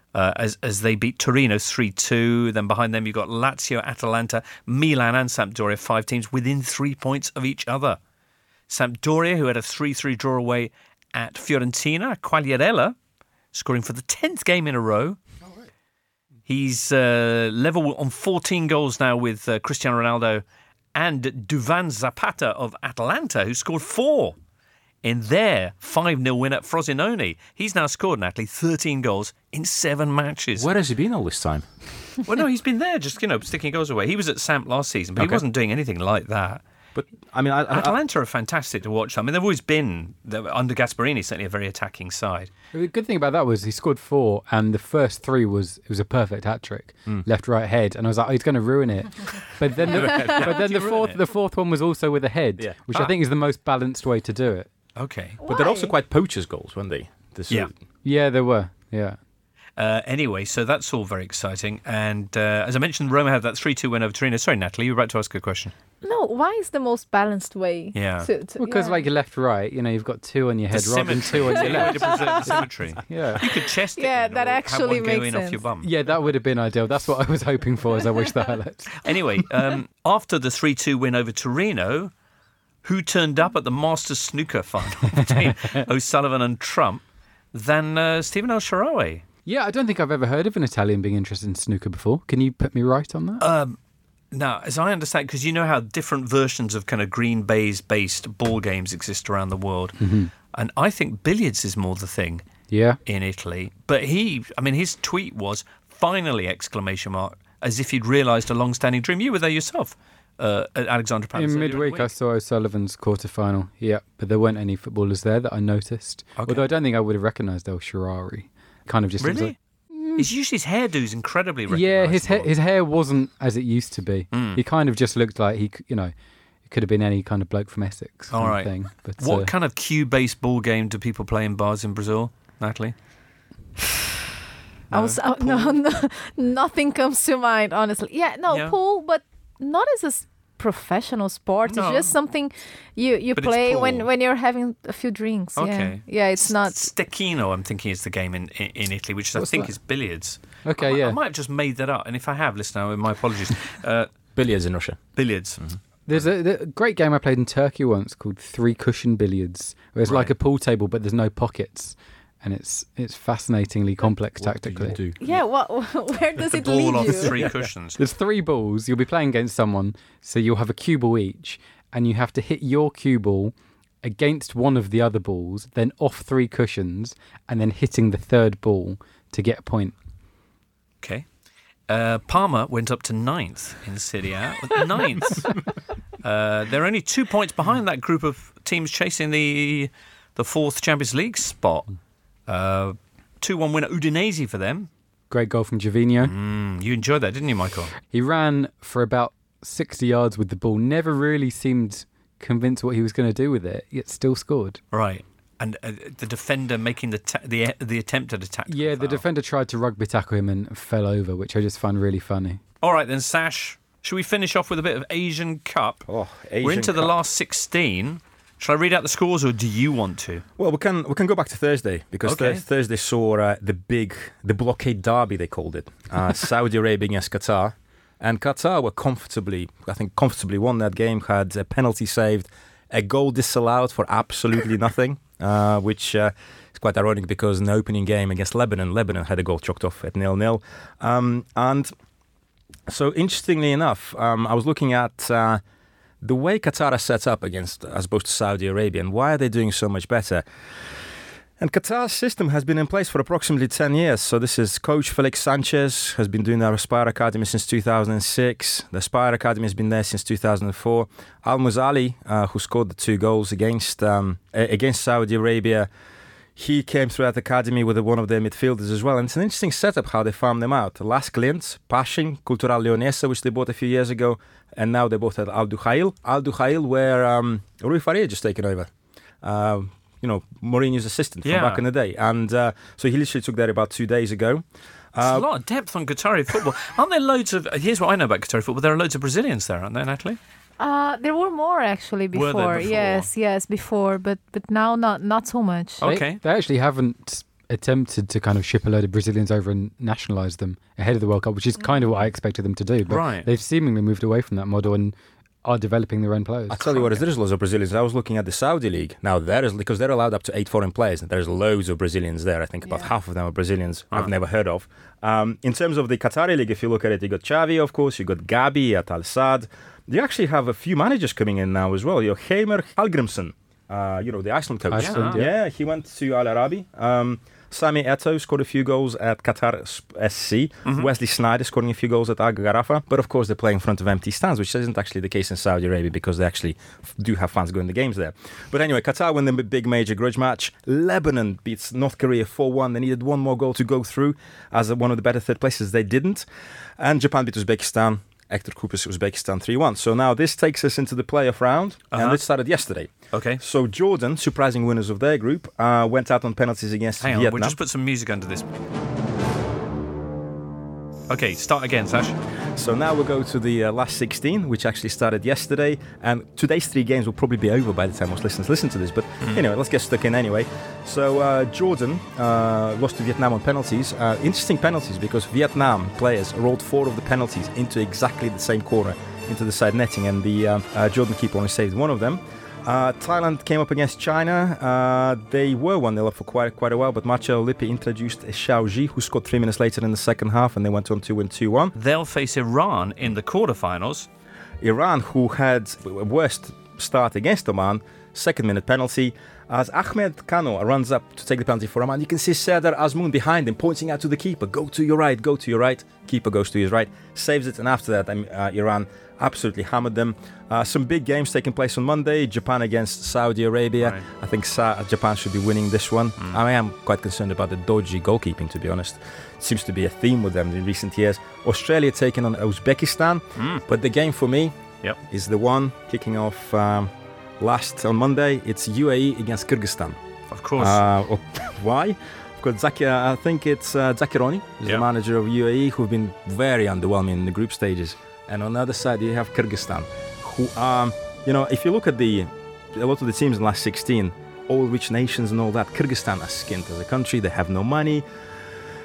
Speaker 1: as they beat Torino 3-2. Then behind them, you've got Lazio, Atalanta, Milan and Sampdoria, 5 teams within 3 points of each other. Sampdoria, who had a 3-3 draw away at Fiorentina, Quagliarella scoring for the 10th game in a row. Oh, right. He's level on 14 goals now with Cristiano Ronaldo and Duvan Zapata of Atalanta, who scored 4 in their 5-0 win at Frosinone. He's now scored, Natalie, 13 goals in 7 matches.
Speaker 3: Where has he been all this time?
Speaker 1: Well, no, he's been there just, sticking goals away. He was at Samp last season, but he wasn't doing anything like that.
Speaker 3: But I mean,
Speaker 1: Atalanta are fantastic to watch. I mean, they've always been under Gasperini, certainly a very attacking side.
Speaker 2: The good thing about that was he scored 4, and the first 3 was a perfect hat trick, left, right, head, and I was like, oh, he's going to ruin it. But then, the fourth one was also with a head, which I think is the most balanced way to do it.
Speaker 1: Okay,
Speaker 3: but they're also quite poachers' goals, weren't they?
Speaker 2: Yeah, they were. Yeah.
Speaker 1: Anyway, so that's all very exciting. And as I mentioned, Roma had that 3-2 win over Torino. Sorry, Natalie, you were about to ask a question.
Speaker 4: No, why is the most balanced way?
Speaker 1: Yeah.
Speaker 2: Because like left, right, you've got 2 on your head rather than 2 on your left.
Speaker 1: To preserve the symmetry.
Speaker 2: Yeah.
Speaker 1: You could chest it.
Speaker 4: Yeah, that actually
Speaker 1: have one
Speaker 4: makes
Speaker 1: go in
Speaker 4: sense.
Speaker 1: off your bum.
Speaker 2: Yeah, that would have been ideal. That's what I was hoping for as I watched the highlights.
Speaker 1: Anyway, after the 3-2 win over Torino, who turned up at the Masters snooker final between O'Sullivan and Trump than Stephen El Shaarawy?
Speaker 2: Yeah, I don't think I've ever heard of an Italian being interested in snooker before. Can you put me right on that?
Speaker 1: Now, as I understand, because you know how different versions of kind of green baize-based ball games exist around the world, and I think billiards is more the thing in Italy. But his tweet was, finally, ! As if he'd realised a long-standing dream. You were there yourself. At Alexandra Palace.
Speaker 2: In midweek, I saw O'Sullivan's quarter-final. Yeah, but there weren't any footballers there that I noticed. Okay. Although I don't think I would have recognised El Shaarawy. Kind of just
Speaker 1: really. It's usually his hairdo's incredibly recognisable.
Speaker 2: Yeah, his hair wasn't as it used to be. He kind of just looked like he could have been any kind of bloke from Essex.
Speaker 1: All right.
Speaker 2: Thing. But,
Speaker 1: what kind of cue-based ball game do people play in bars in Brazil, Natalie?
Speaker 4: No, nothing comes to mind, honestly. Pool, but not as a professional sport. It's just something you play when you're having a few drinks.
Speaker 1: Okay.
Speaker 4: Yeah, it's not...
Speaker 1: Stecchino, I'm thinking, is the game in Italy, which I think is billiards.
Speaker 2: Okay,
Speaker 1: I might have just made that up, and if I have, listen, my apologies.
Speaker 3: Billiards in Russia.
Speaker 1: Billiards.
Speaker 3: Mm-hmm.
Speaker 2: There's a great game I played in Turkey once called 3-cushion billiards, where it's like a pool table, but there's no pockets. And it's fascinatingly complex tactically.
Speaker 3: Do?
Speaker 4: Yeah, where does it lead
Speaker 1: ball
Speaker 4: you?
Speaker 1: on 3 cushions.
Speaker 2: There's 3 balls. You'll be playing against someone, so you'll have a cue ball each, and you have to hit your cue ball against one of the other balls, then off 3 cushions, and then hitting the third ball to get a point.
Speaker 1: Okay. Parma went up to 9th in Serie A. 9th. They're only 2 points behind that group of teams chasing the 4th Champions League spot. 2-1 win at Udinese for them.
Speaker 2: Great goal from Gervinho.
Speaker 1: You enjoyed that, didn't you, Michael?
Speaker 2: He ran for about 60 yards with the ball. Never really seemed convinced what he was going to do with it, yet still scored.
Speaker 1: Right. And the defender making the attempted attack.
Speaker 2: Yeah, the defender tried to rugby tackle him and fell over, which I just found really funny.
Speaker 1: All right, then, Sash. Should we finish off with a bit of Asian Cup?
Speaker 3: Asian
Speaker 1: We're into the
Speaker 3: Cup.
Speaker 1: last 16. Shall I read out the scores, or do you want to?
Speaker 3: Well, we can go back to Thursday because
Speaker 1: Okay.
Speaker 3: Thursday saw the blockade derby, they called it, Saudi Arabia against Qatar, and Qatar were comfortably won that game. Had a penalty saved, a goal disallowed for absolutely nothing, which is quite ironic because in the opening game against Lebanon had a goal chalked off at 0-0, and so interestingly enough, I was looking at. The way Qatar is set up as opposed to Saudi Arabia, and why are they doing so much better? And Qatar's system has been in place for approximately 10 years. So this is Coach Felix Sanchez, has been doing the Aspire Academy since 2006. The Aspire Academy has been there since 2004. Al Muzali, who scored the 2 goals against Saudi Arabia, he came through that academy with one of their midfielders as well. And it's an interesting setup how they farm them out. Las Clients, Pashin, Cultural Leonesa, which they bought a few years ago, and now they both at Al Duhail. Al Duhail, where Rui Faria just taken over. Mourinho's assistant from back in the day. And so he literally took that about 2 days ago.
Speaker 1: There's a lot of depth on Qatari football. Aren't there loads of... Here's what I know about Qatari football. There are loads of Brazilians there, aren't there, Natalie?
Speaker 4: There were more actually before.
Speaker 1: Were there before?
Speaker 4: Yes, before, but now not so much.
Speaker 1: Okay.
Speaker 2: They actually haven't attempted to kind of ship a load of Brazilians over and nationalise them ahead of the World Cup, which is kind of what I expected them to do. But
Speaker 1: Right.
Speaker 2: they've seemingly moved away from that model and are developing their own players.
Speaker 3: I tell you what, there's loads of Brazilians. I was looking at the Saudi League. Now, because they're allowed up to 8 foreign players, and there's loads of Brazilians there. I think about half of them are Brazilians I've never heard of. In terms of the Qatari League, if you look at it, you got Xavi, of course, you got Gabi at Al Sadd. You actually have a few managers coming in now as well. You have Heimer Hallgrimsson, the Iceland coach.
Speaker 2: Iceland,
Speaker 3: yeah, he went to Al Arabi. Sami Eto'o scored a few goals at Qatar SC. Wesley Sneijder scoring a few goals at Al Gharafa. But of course, they're playing in front of empty stands, which isn't actually the case in Saudi Arabia because they actually do have fans going to games there. But anyway, Qatar win the big major grudge match. Lebanon beats North Korea 4-1. They needed one more goal to go through as one of the better third places. They didn't. And Japan beat Uzbekistan. Hector Cupras, Uzbekistan 3-1. So now this takes us into the playoff round, and it started yesterday.
Speaker 1: Okay.
Speaker 3: So Jordan, surprising winners of their group, went out on penalties against
Speaker 1: Hang on,
Speaker 3: Vietnam.
Speaker 1: we'll just put some music under this. Okay, start again, Sash.
Speaker 3: So now we'll go to the last 16, which actually started yesterday. And today's 3 games will probably be over by the time most listeners listen to this. But anyway, let's get stuck in anyway. So Jordan lost to Vietnam on penalties. Interesting penalties because Vietnam players rolled 4 of the penalties into exactly the same corner, into the side netting. And the Jordan keeper only saved 1 of them. Thailand came up against China. They were 1-0 up for quite a while, but Marcelo Lippi introduced Xiao Ji, who scored 3 minutes later in the second half, and they went on to win 2-1.
Speaker 1: They'll face Iran in the quarterfinals.
Speaker 3: Iran, who had a worst start against Oman, 2nd-minute penalty. As Ahmed Kano runs up to take the penalty for Oman, you can see Serdar Azmoun behind him, pointing out to the keeper, go to your right, go to your right. Keeper goes to his right, saves it, and after that, Iran absolutely hammered them. Some big games taking place on Monday. Japan against Saudi Arabia.
Speaker 1: Right.
Speaker 3: I think Japan should be winning this one. I am quite concerned about the dodgy goalkeeping, to be honest. It seems to be a theme with them in recent years. Australia taking on Uzbekistan. But the game for me is the one kicking off last on Monday. It's UAE against Kyrgyzstan.
Speaker 1: Of course.
Speaker 3: Why? Because I think it's Zakironi, the manager of UAE, who've been very underwhelming in the group stages. And on the other side, you have Kyrgyzstan, who if you look at a lot of the teams in the last 16, all rich nations and all that, Kyrgyzstan are skint as a country. They have no money.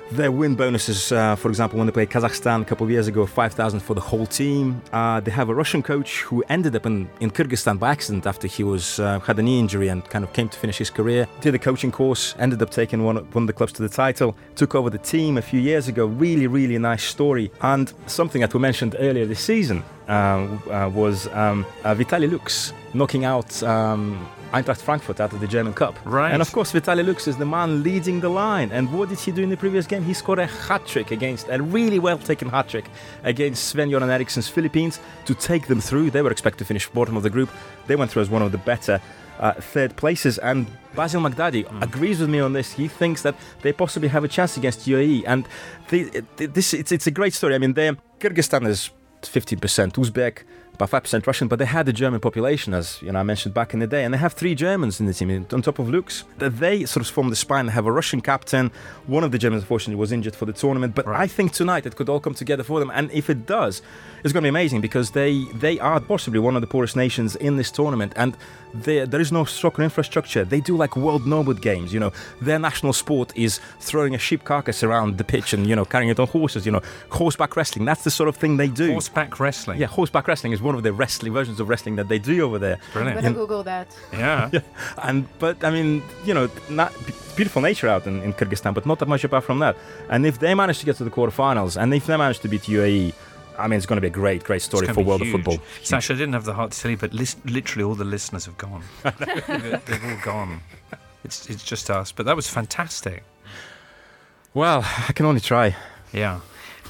Speaker 3: Their win bonuses, for example, when they played Kazakhstan a couple of years ago, 5,000 for the whole team. They have a Russian coach who ended up in Kyrgyzstan by accident after he had a knee injury and kind of came to finish his career. Did a coaching course, ended up taking one of the clubs to the title, took over the team a few years ago. Really, really nice story. And something that we mentioned earlier this season was Vitali Lux knocking out Eintracht Frankfurt out of the German Cup.
Speaker 1: Right.
Speaker 3: And of course, Vitali Lux is the man leading the line. And what did he do in the previous game? He scored a hat-trick a really well-taken hat-trick against Sven-Göran Eriksson's Philippines to take them through. They were expected to finish bottom of the group. They went through as one of the better third places. And Basil Magdadi agrees with me on this. He thinks that they possibly have a chance against UAE. And it's a great story. I mean, Kyrgyzstan is 15% Uzbek, about 5% Russian, but they had a German population, as I mentioned back in the day, and they have 3 Germans in the team on top of Lux. They sort of form the spine. They have a Russian captain. One of the Germans, unfortunately, was injured for the tournament, but I think tonight it could all come together for them, and if it does, it's going to be amazing because they are possibly one of the poorest nations in this tournament, and there is no soccer infrastructure. They do like World Norbut games. Their national sport is throwing a sheep carcass around the pitch and carrying it on horses. Horseback wrestling. That's the sort of thing they do.
Speaker 1: Horseback wrestling.
Speaker 3: Yeah, horseback wrestling is one of the versions of wrestling that they do over there.
Speaker 1: Brilliant.
Speaker 4: I'm gonna Google that.
Speaker 1: Yeah.
Speaker 3: But I mean, not beautiful nature out in Kyrgyzstan, but not that much apart from that. And if they manage to get to the quarterfinals, and if they manage to beat UAE, I mean, it's going to be a great story for world of football.
Speaker 1: Sasha, I didn't have the heart to tell you, but literally all the listeners have gone. They've all gone. It's just us. But that was fantastic.
Speaker 3: Well, I can only try.
Speaker 1: Yeah.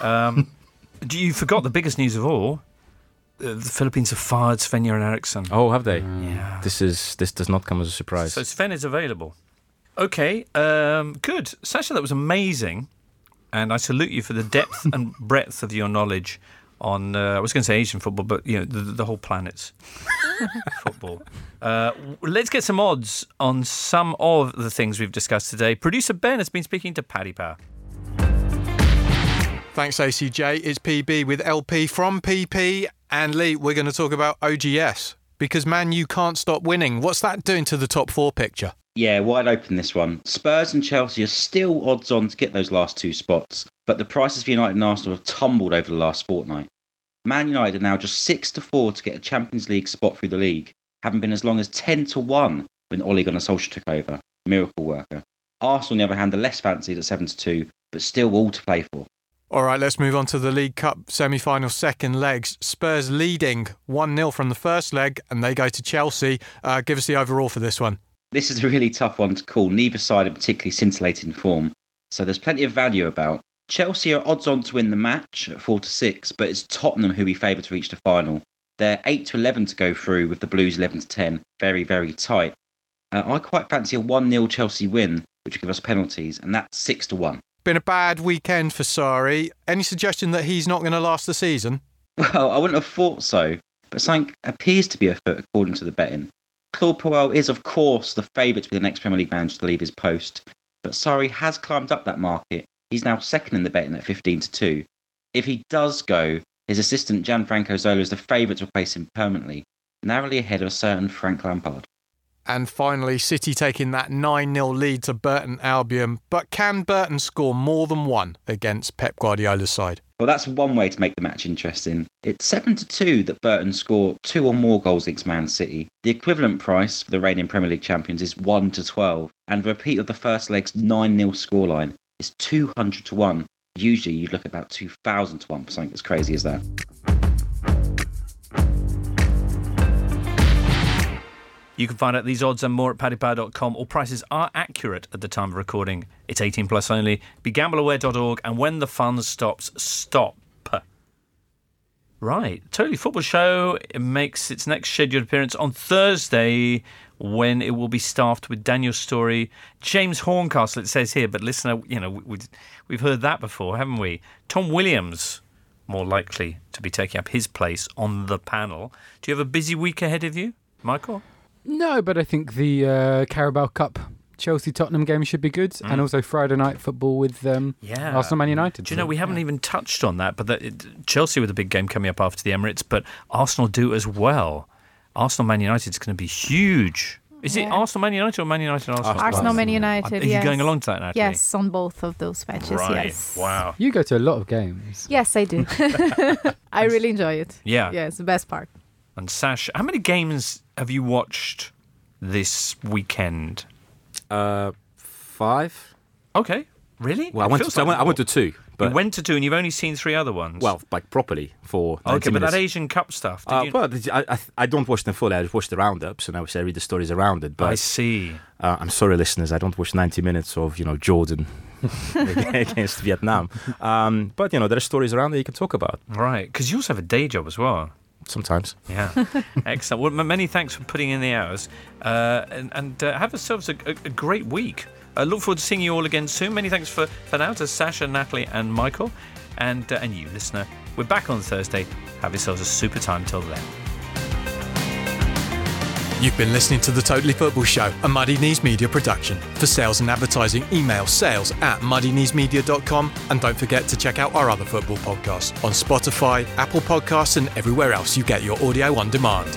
Speaker 1: You forgot the biggest news of all. The Philippines have fired Sven-Göran Eriksson.
Speaker 3: Oh, have they?
Speaker 1: Yeah.
Speaker 3: This does not come as a surprise.
Speaker 1: So Sven is available. Okay, good. Sasha, that was amazing. And I salute you for the depth and breadth of your knowledge on, I was going to say Asian football, but, the whole planet's football. Let's get some odds on some of the things we've discussed today. Producer Ben has been speaking to Paddy Power.
Speaker 5: Thanks, ACJ. It's PB with LP from PP. And Lee, we're going to talk about OGS because Man U can't stop winning. What's that doing to the top 4 picture?
Speaker 7: Yeah, wide open this one. Spurs and Chelsea are still odds on to get those last 2 spots, but the prices for United and Arsenal have tumbled over the last fortnight. Man United are now just 6-4 to get a Champions League spot through the league, having been as long as 10-1 when Ole Gunnar Solskjaer took over. Miracle worker. Arsenal, on the other hand, are less fancied at 7-2, but still all to play for.
Speaker 5: All right, let's move on to the League Cup semi-final second legs. Spurs leading 1-0 from the first leg, and they go to Chelsea. Give us the overall for this one.
Speaker 7: This is a really tough one to call. Neither side are particularly scintillating form, so there's plenty of value about. Chelsea are odds on to win the match at 4-6, but it's Tottenham who we favour to reach the final. They're 8-11 to go through, with the Blues 11-10. Very, very tight. I quite fancy a 1-0 Chelsea win, which will give us penalties, and that's 6-1.
Speaker 5: Been a bad weekend for Sarri. Any suggestion that he's not going to last the season?
Speaker 7: Well, I wouldn't have thought so, but something appears to be afoot according to the betting. Claude Puel is, of course, the favourite to be the next Premier League manager to leave his post, but Sarri has climbed up that market. He's now second in the betting at 15-2. If he does go, his assistant Gianfranco Zola is the favourite to replace him permanently, narrowly ahead of a certain Frank Lampard.
Speaker 5: And finally, City taking that 9-0 lead to Burton Albion. But can Burton score more than one against Pep Guardiola's side?
Speaker 7: Well, that's one way to make the match interesting. It's 7-2 that Burton score 2 or more goals against Man City. The equivalent price for the reigning Premier League champions is 1-12, and the repeat of the first leg's 9-0 scoreline is 200-1. Usually you'd look at about 2,000-1 for something as crazy as that.
Speaker 1: You can find out these odds and more at paddypower.com. All prices are accurate at the time of recording. It's 18 plus only. BeGambleAware.org, and when the fun stops, stop. Right. Totally Football Show makes its next scheduled appearance on Thursday, when it will be staffed with Daniel Storey, James Horncastle, it says here, but listener, we've heard that before, haven't we? Tom Williams, more likely to be taking up his place on the panel. Do you have a busy week ahead of you, Michael?
Speaker 2: No, but I think the Carabao Cup Chelsea-Tottenham game should be good, and also Friday night football with Arsenal-Man United.
Speaker 1: Do you know, we haven't even touched on that, but Chelsea with a big game coming up after the Emirates, but Arsenal do as well. Arsenal-Man United is going to be huge. Is it Arsenal Man United or Man United Arsenal?
Speaker 4: Arsenal Man United,
Speaker 1: Are
Speaker 4: yes.
Speaker 1: you going along to that, Natalie?
Speaker 4: Yes, on both of those matches,
Speaker 1: Right.
Speaker 4: yes.
Speaker 1: Wow.
Speaker 2: You go to a lot of games.
Speaker 4: Yes, I do. I really enjoy it.
Speaker 1: Yeah.
Speaker 4: Yeah, it's the best part.
Speaker 1: And Sash, how many games have you watched this weekend?
Speaker 3: 5.
Speaker 1: Okay. Really?
Speaker 3: Well,
Speaker 1: It feels like
Speaker 3: I went to 2. But
Speaker 1: you went to 2 and you've only seen 3 other ones?
Speaker 3: well, like properly for 90
Speaker 1: okay, but
Speaker 3: minutes.
Speaker 1: that Asian Cup stuff, did you...
Speaker 3: Well, I don't watch them fully. I just watch the roundups, and I read the stories around it. But
Speaker 1: I see.
Speaker 3: I'm sorry, listeners, I don't watch 90 minutes of Jordan against Vietnam. But there are stories around that you can talk about
Speaker 1: Right, because you also have a day job as well.
Speaker 3: sometimes.
Speaker 1: Yeah, excellent. Well, many thanks for putting in the hours, and have yourselves a great week. Look forward to seeing you all again soon. Many thanks for now to Sasha, Natalie, and Michael, and you, listener. We're back on Thursday. Have yourselves a super time till then.
Speaker 5: You've been listening to The Totally Football Show, a Muddy Knees Media production. For sales and advertising, email sales@muddykneesmedia.com, and don't forget to check out our other football podcasts on Spotify, Apple Podcasts, and everywhere else you get your audio on demand.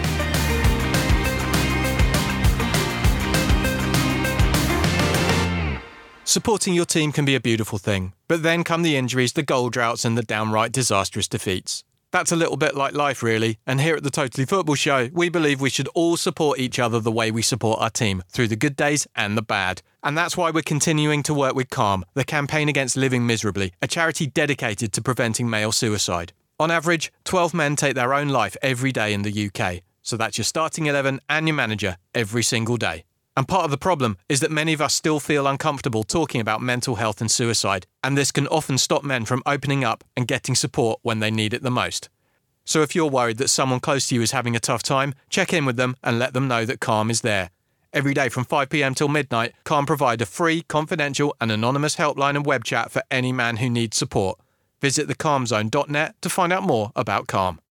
Speaker 5: Supporting your team can be a beautiful thing, but then come the injuries, the goal droughts, and the downright disastrous defeats. That's a little bit like life, really, and here at the Totally Football Show, we believe we should all support each other the way we support our team, through the good days and the bad. And that's why we're continuing to work with CALM, the Campaign Against Living Miserably, a charity dedicated to preventing male suicide. On average, 12 men take their own life every day in the UK, so that's your starting 11 and your manager every single day. And part of the problem is that many of us still feel uncomfortable talking about mental health and suicide, and this can often stop men from opening up and getting support when they need it the most. So if you're worried that someone close to you is having a tough time, check in with them and let them know that CALM is there. Every day from 5 p.m. till midnight, CALM provide a free, confidential and anonymous helpline and web chat for any man who needs support. Visit thecalmzone.net to find out more about CALM.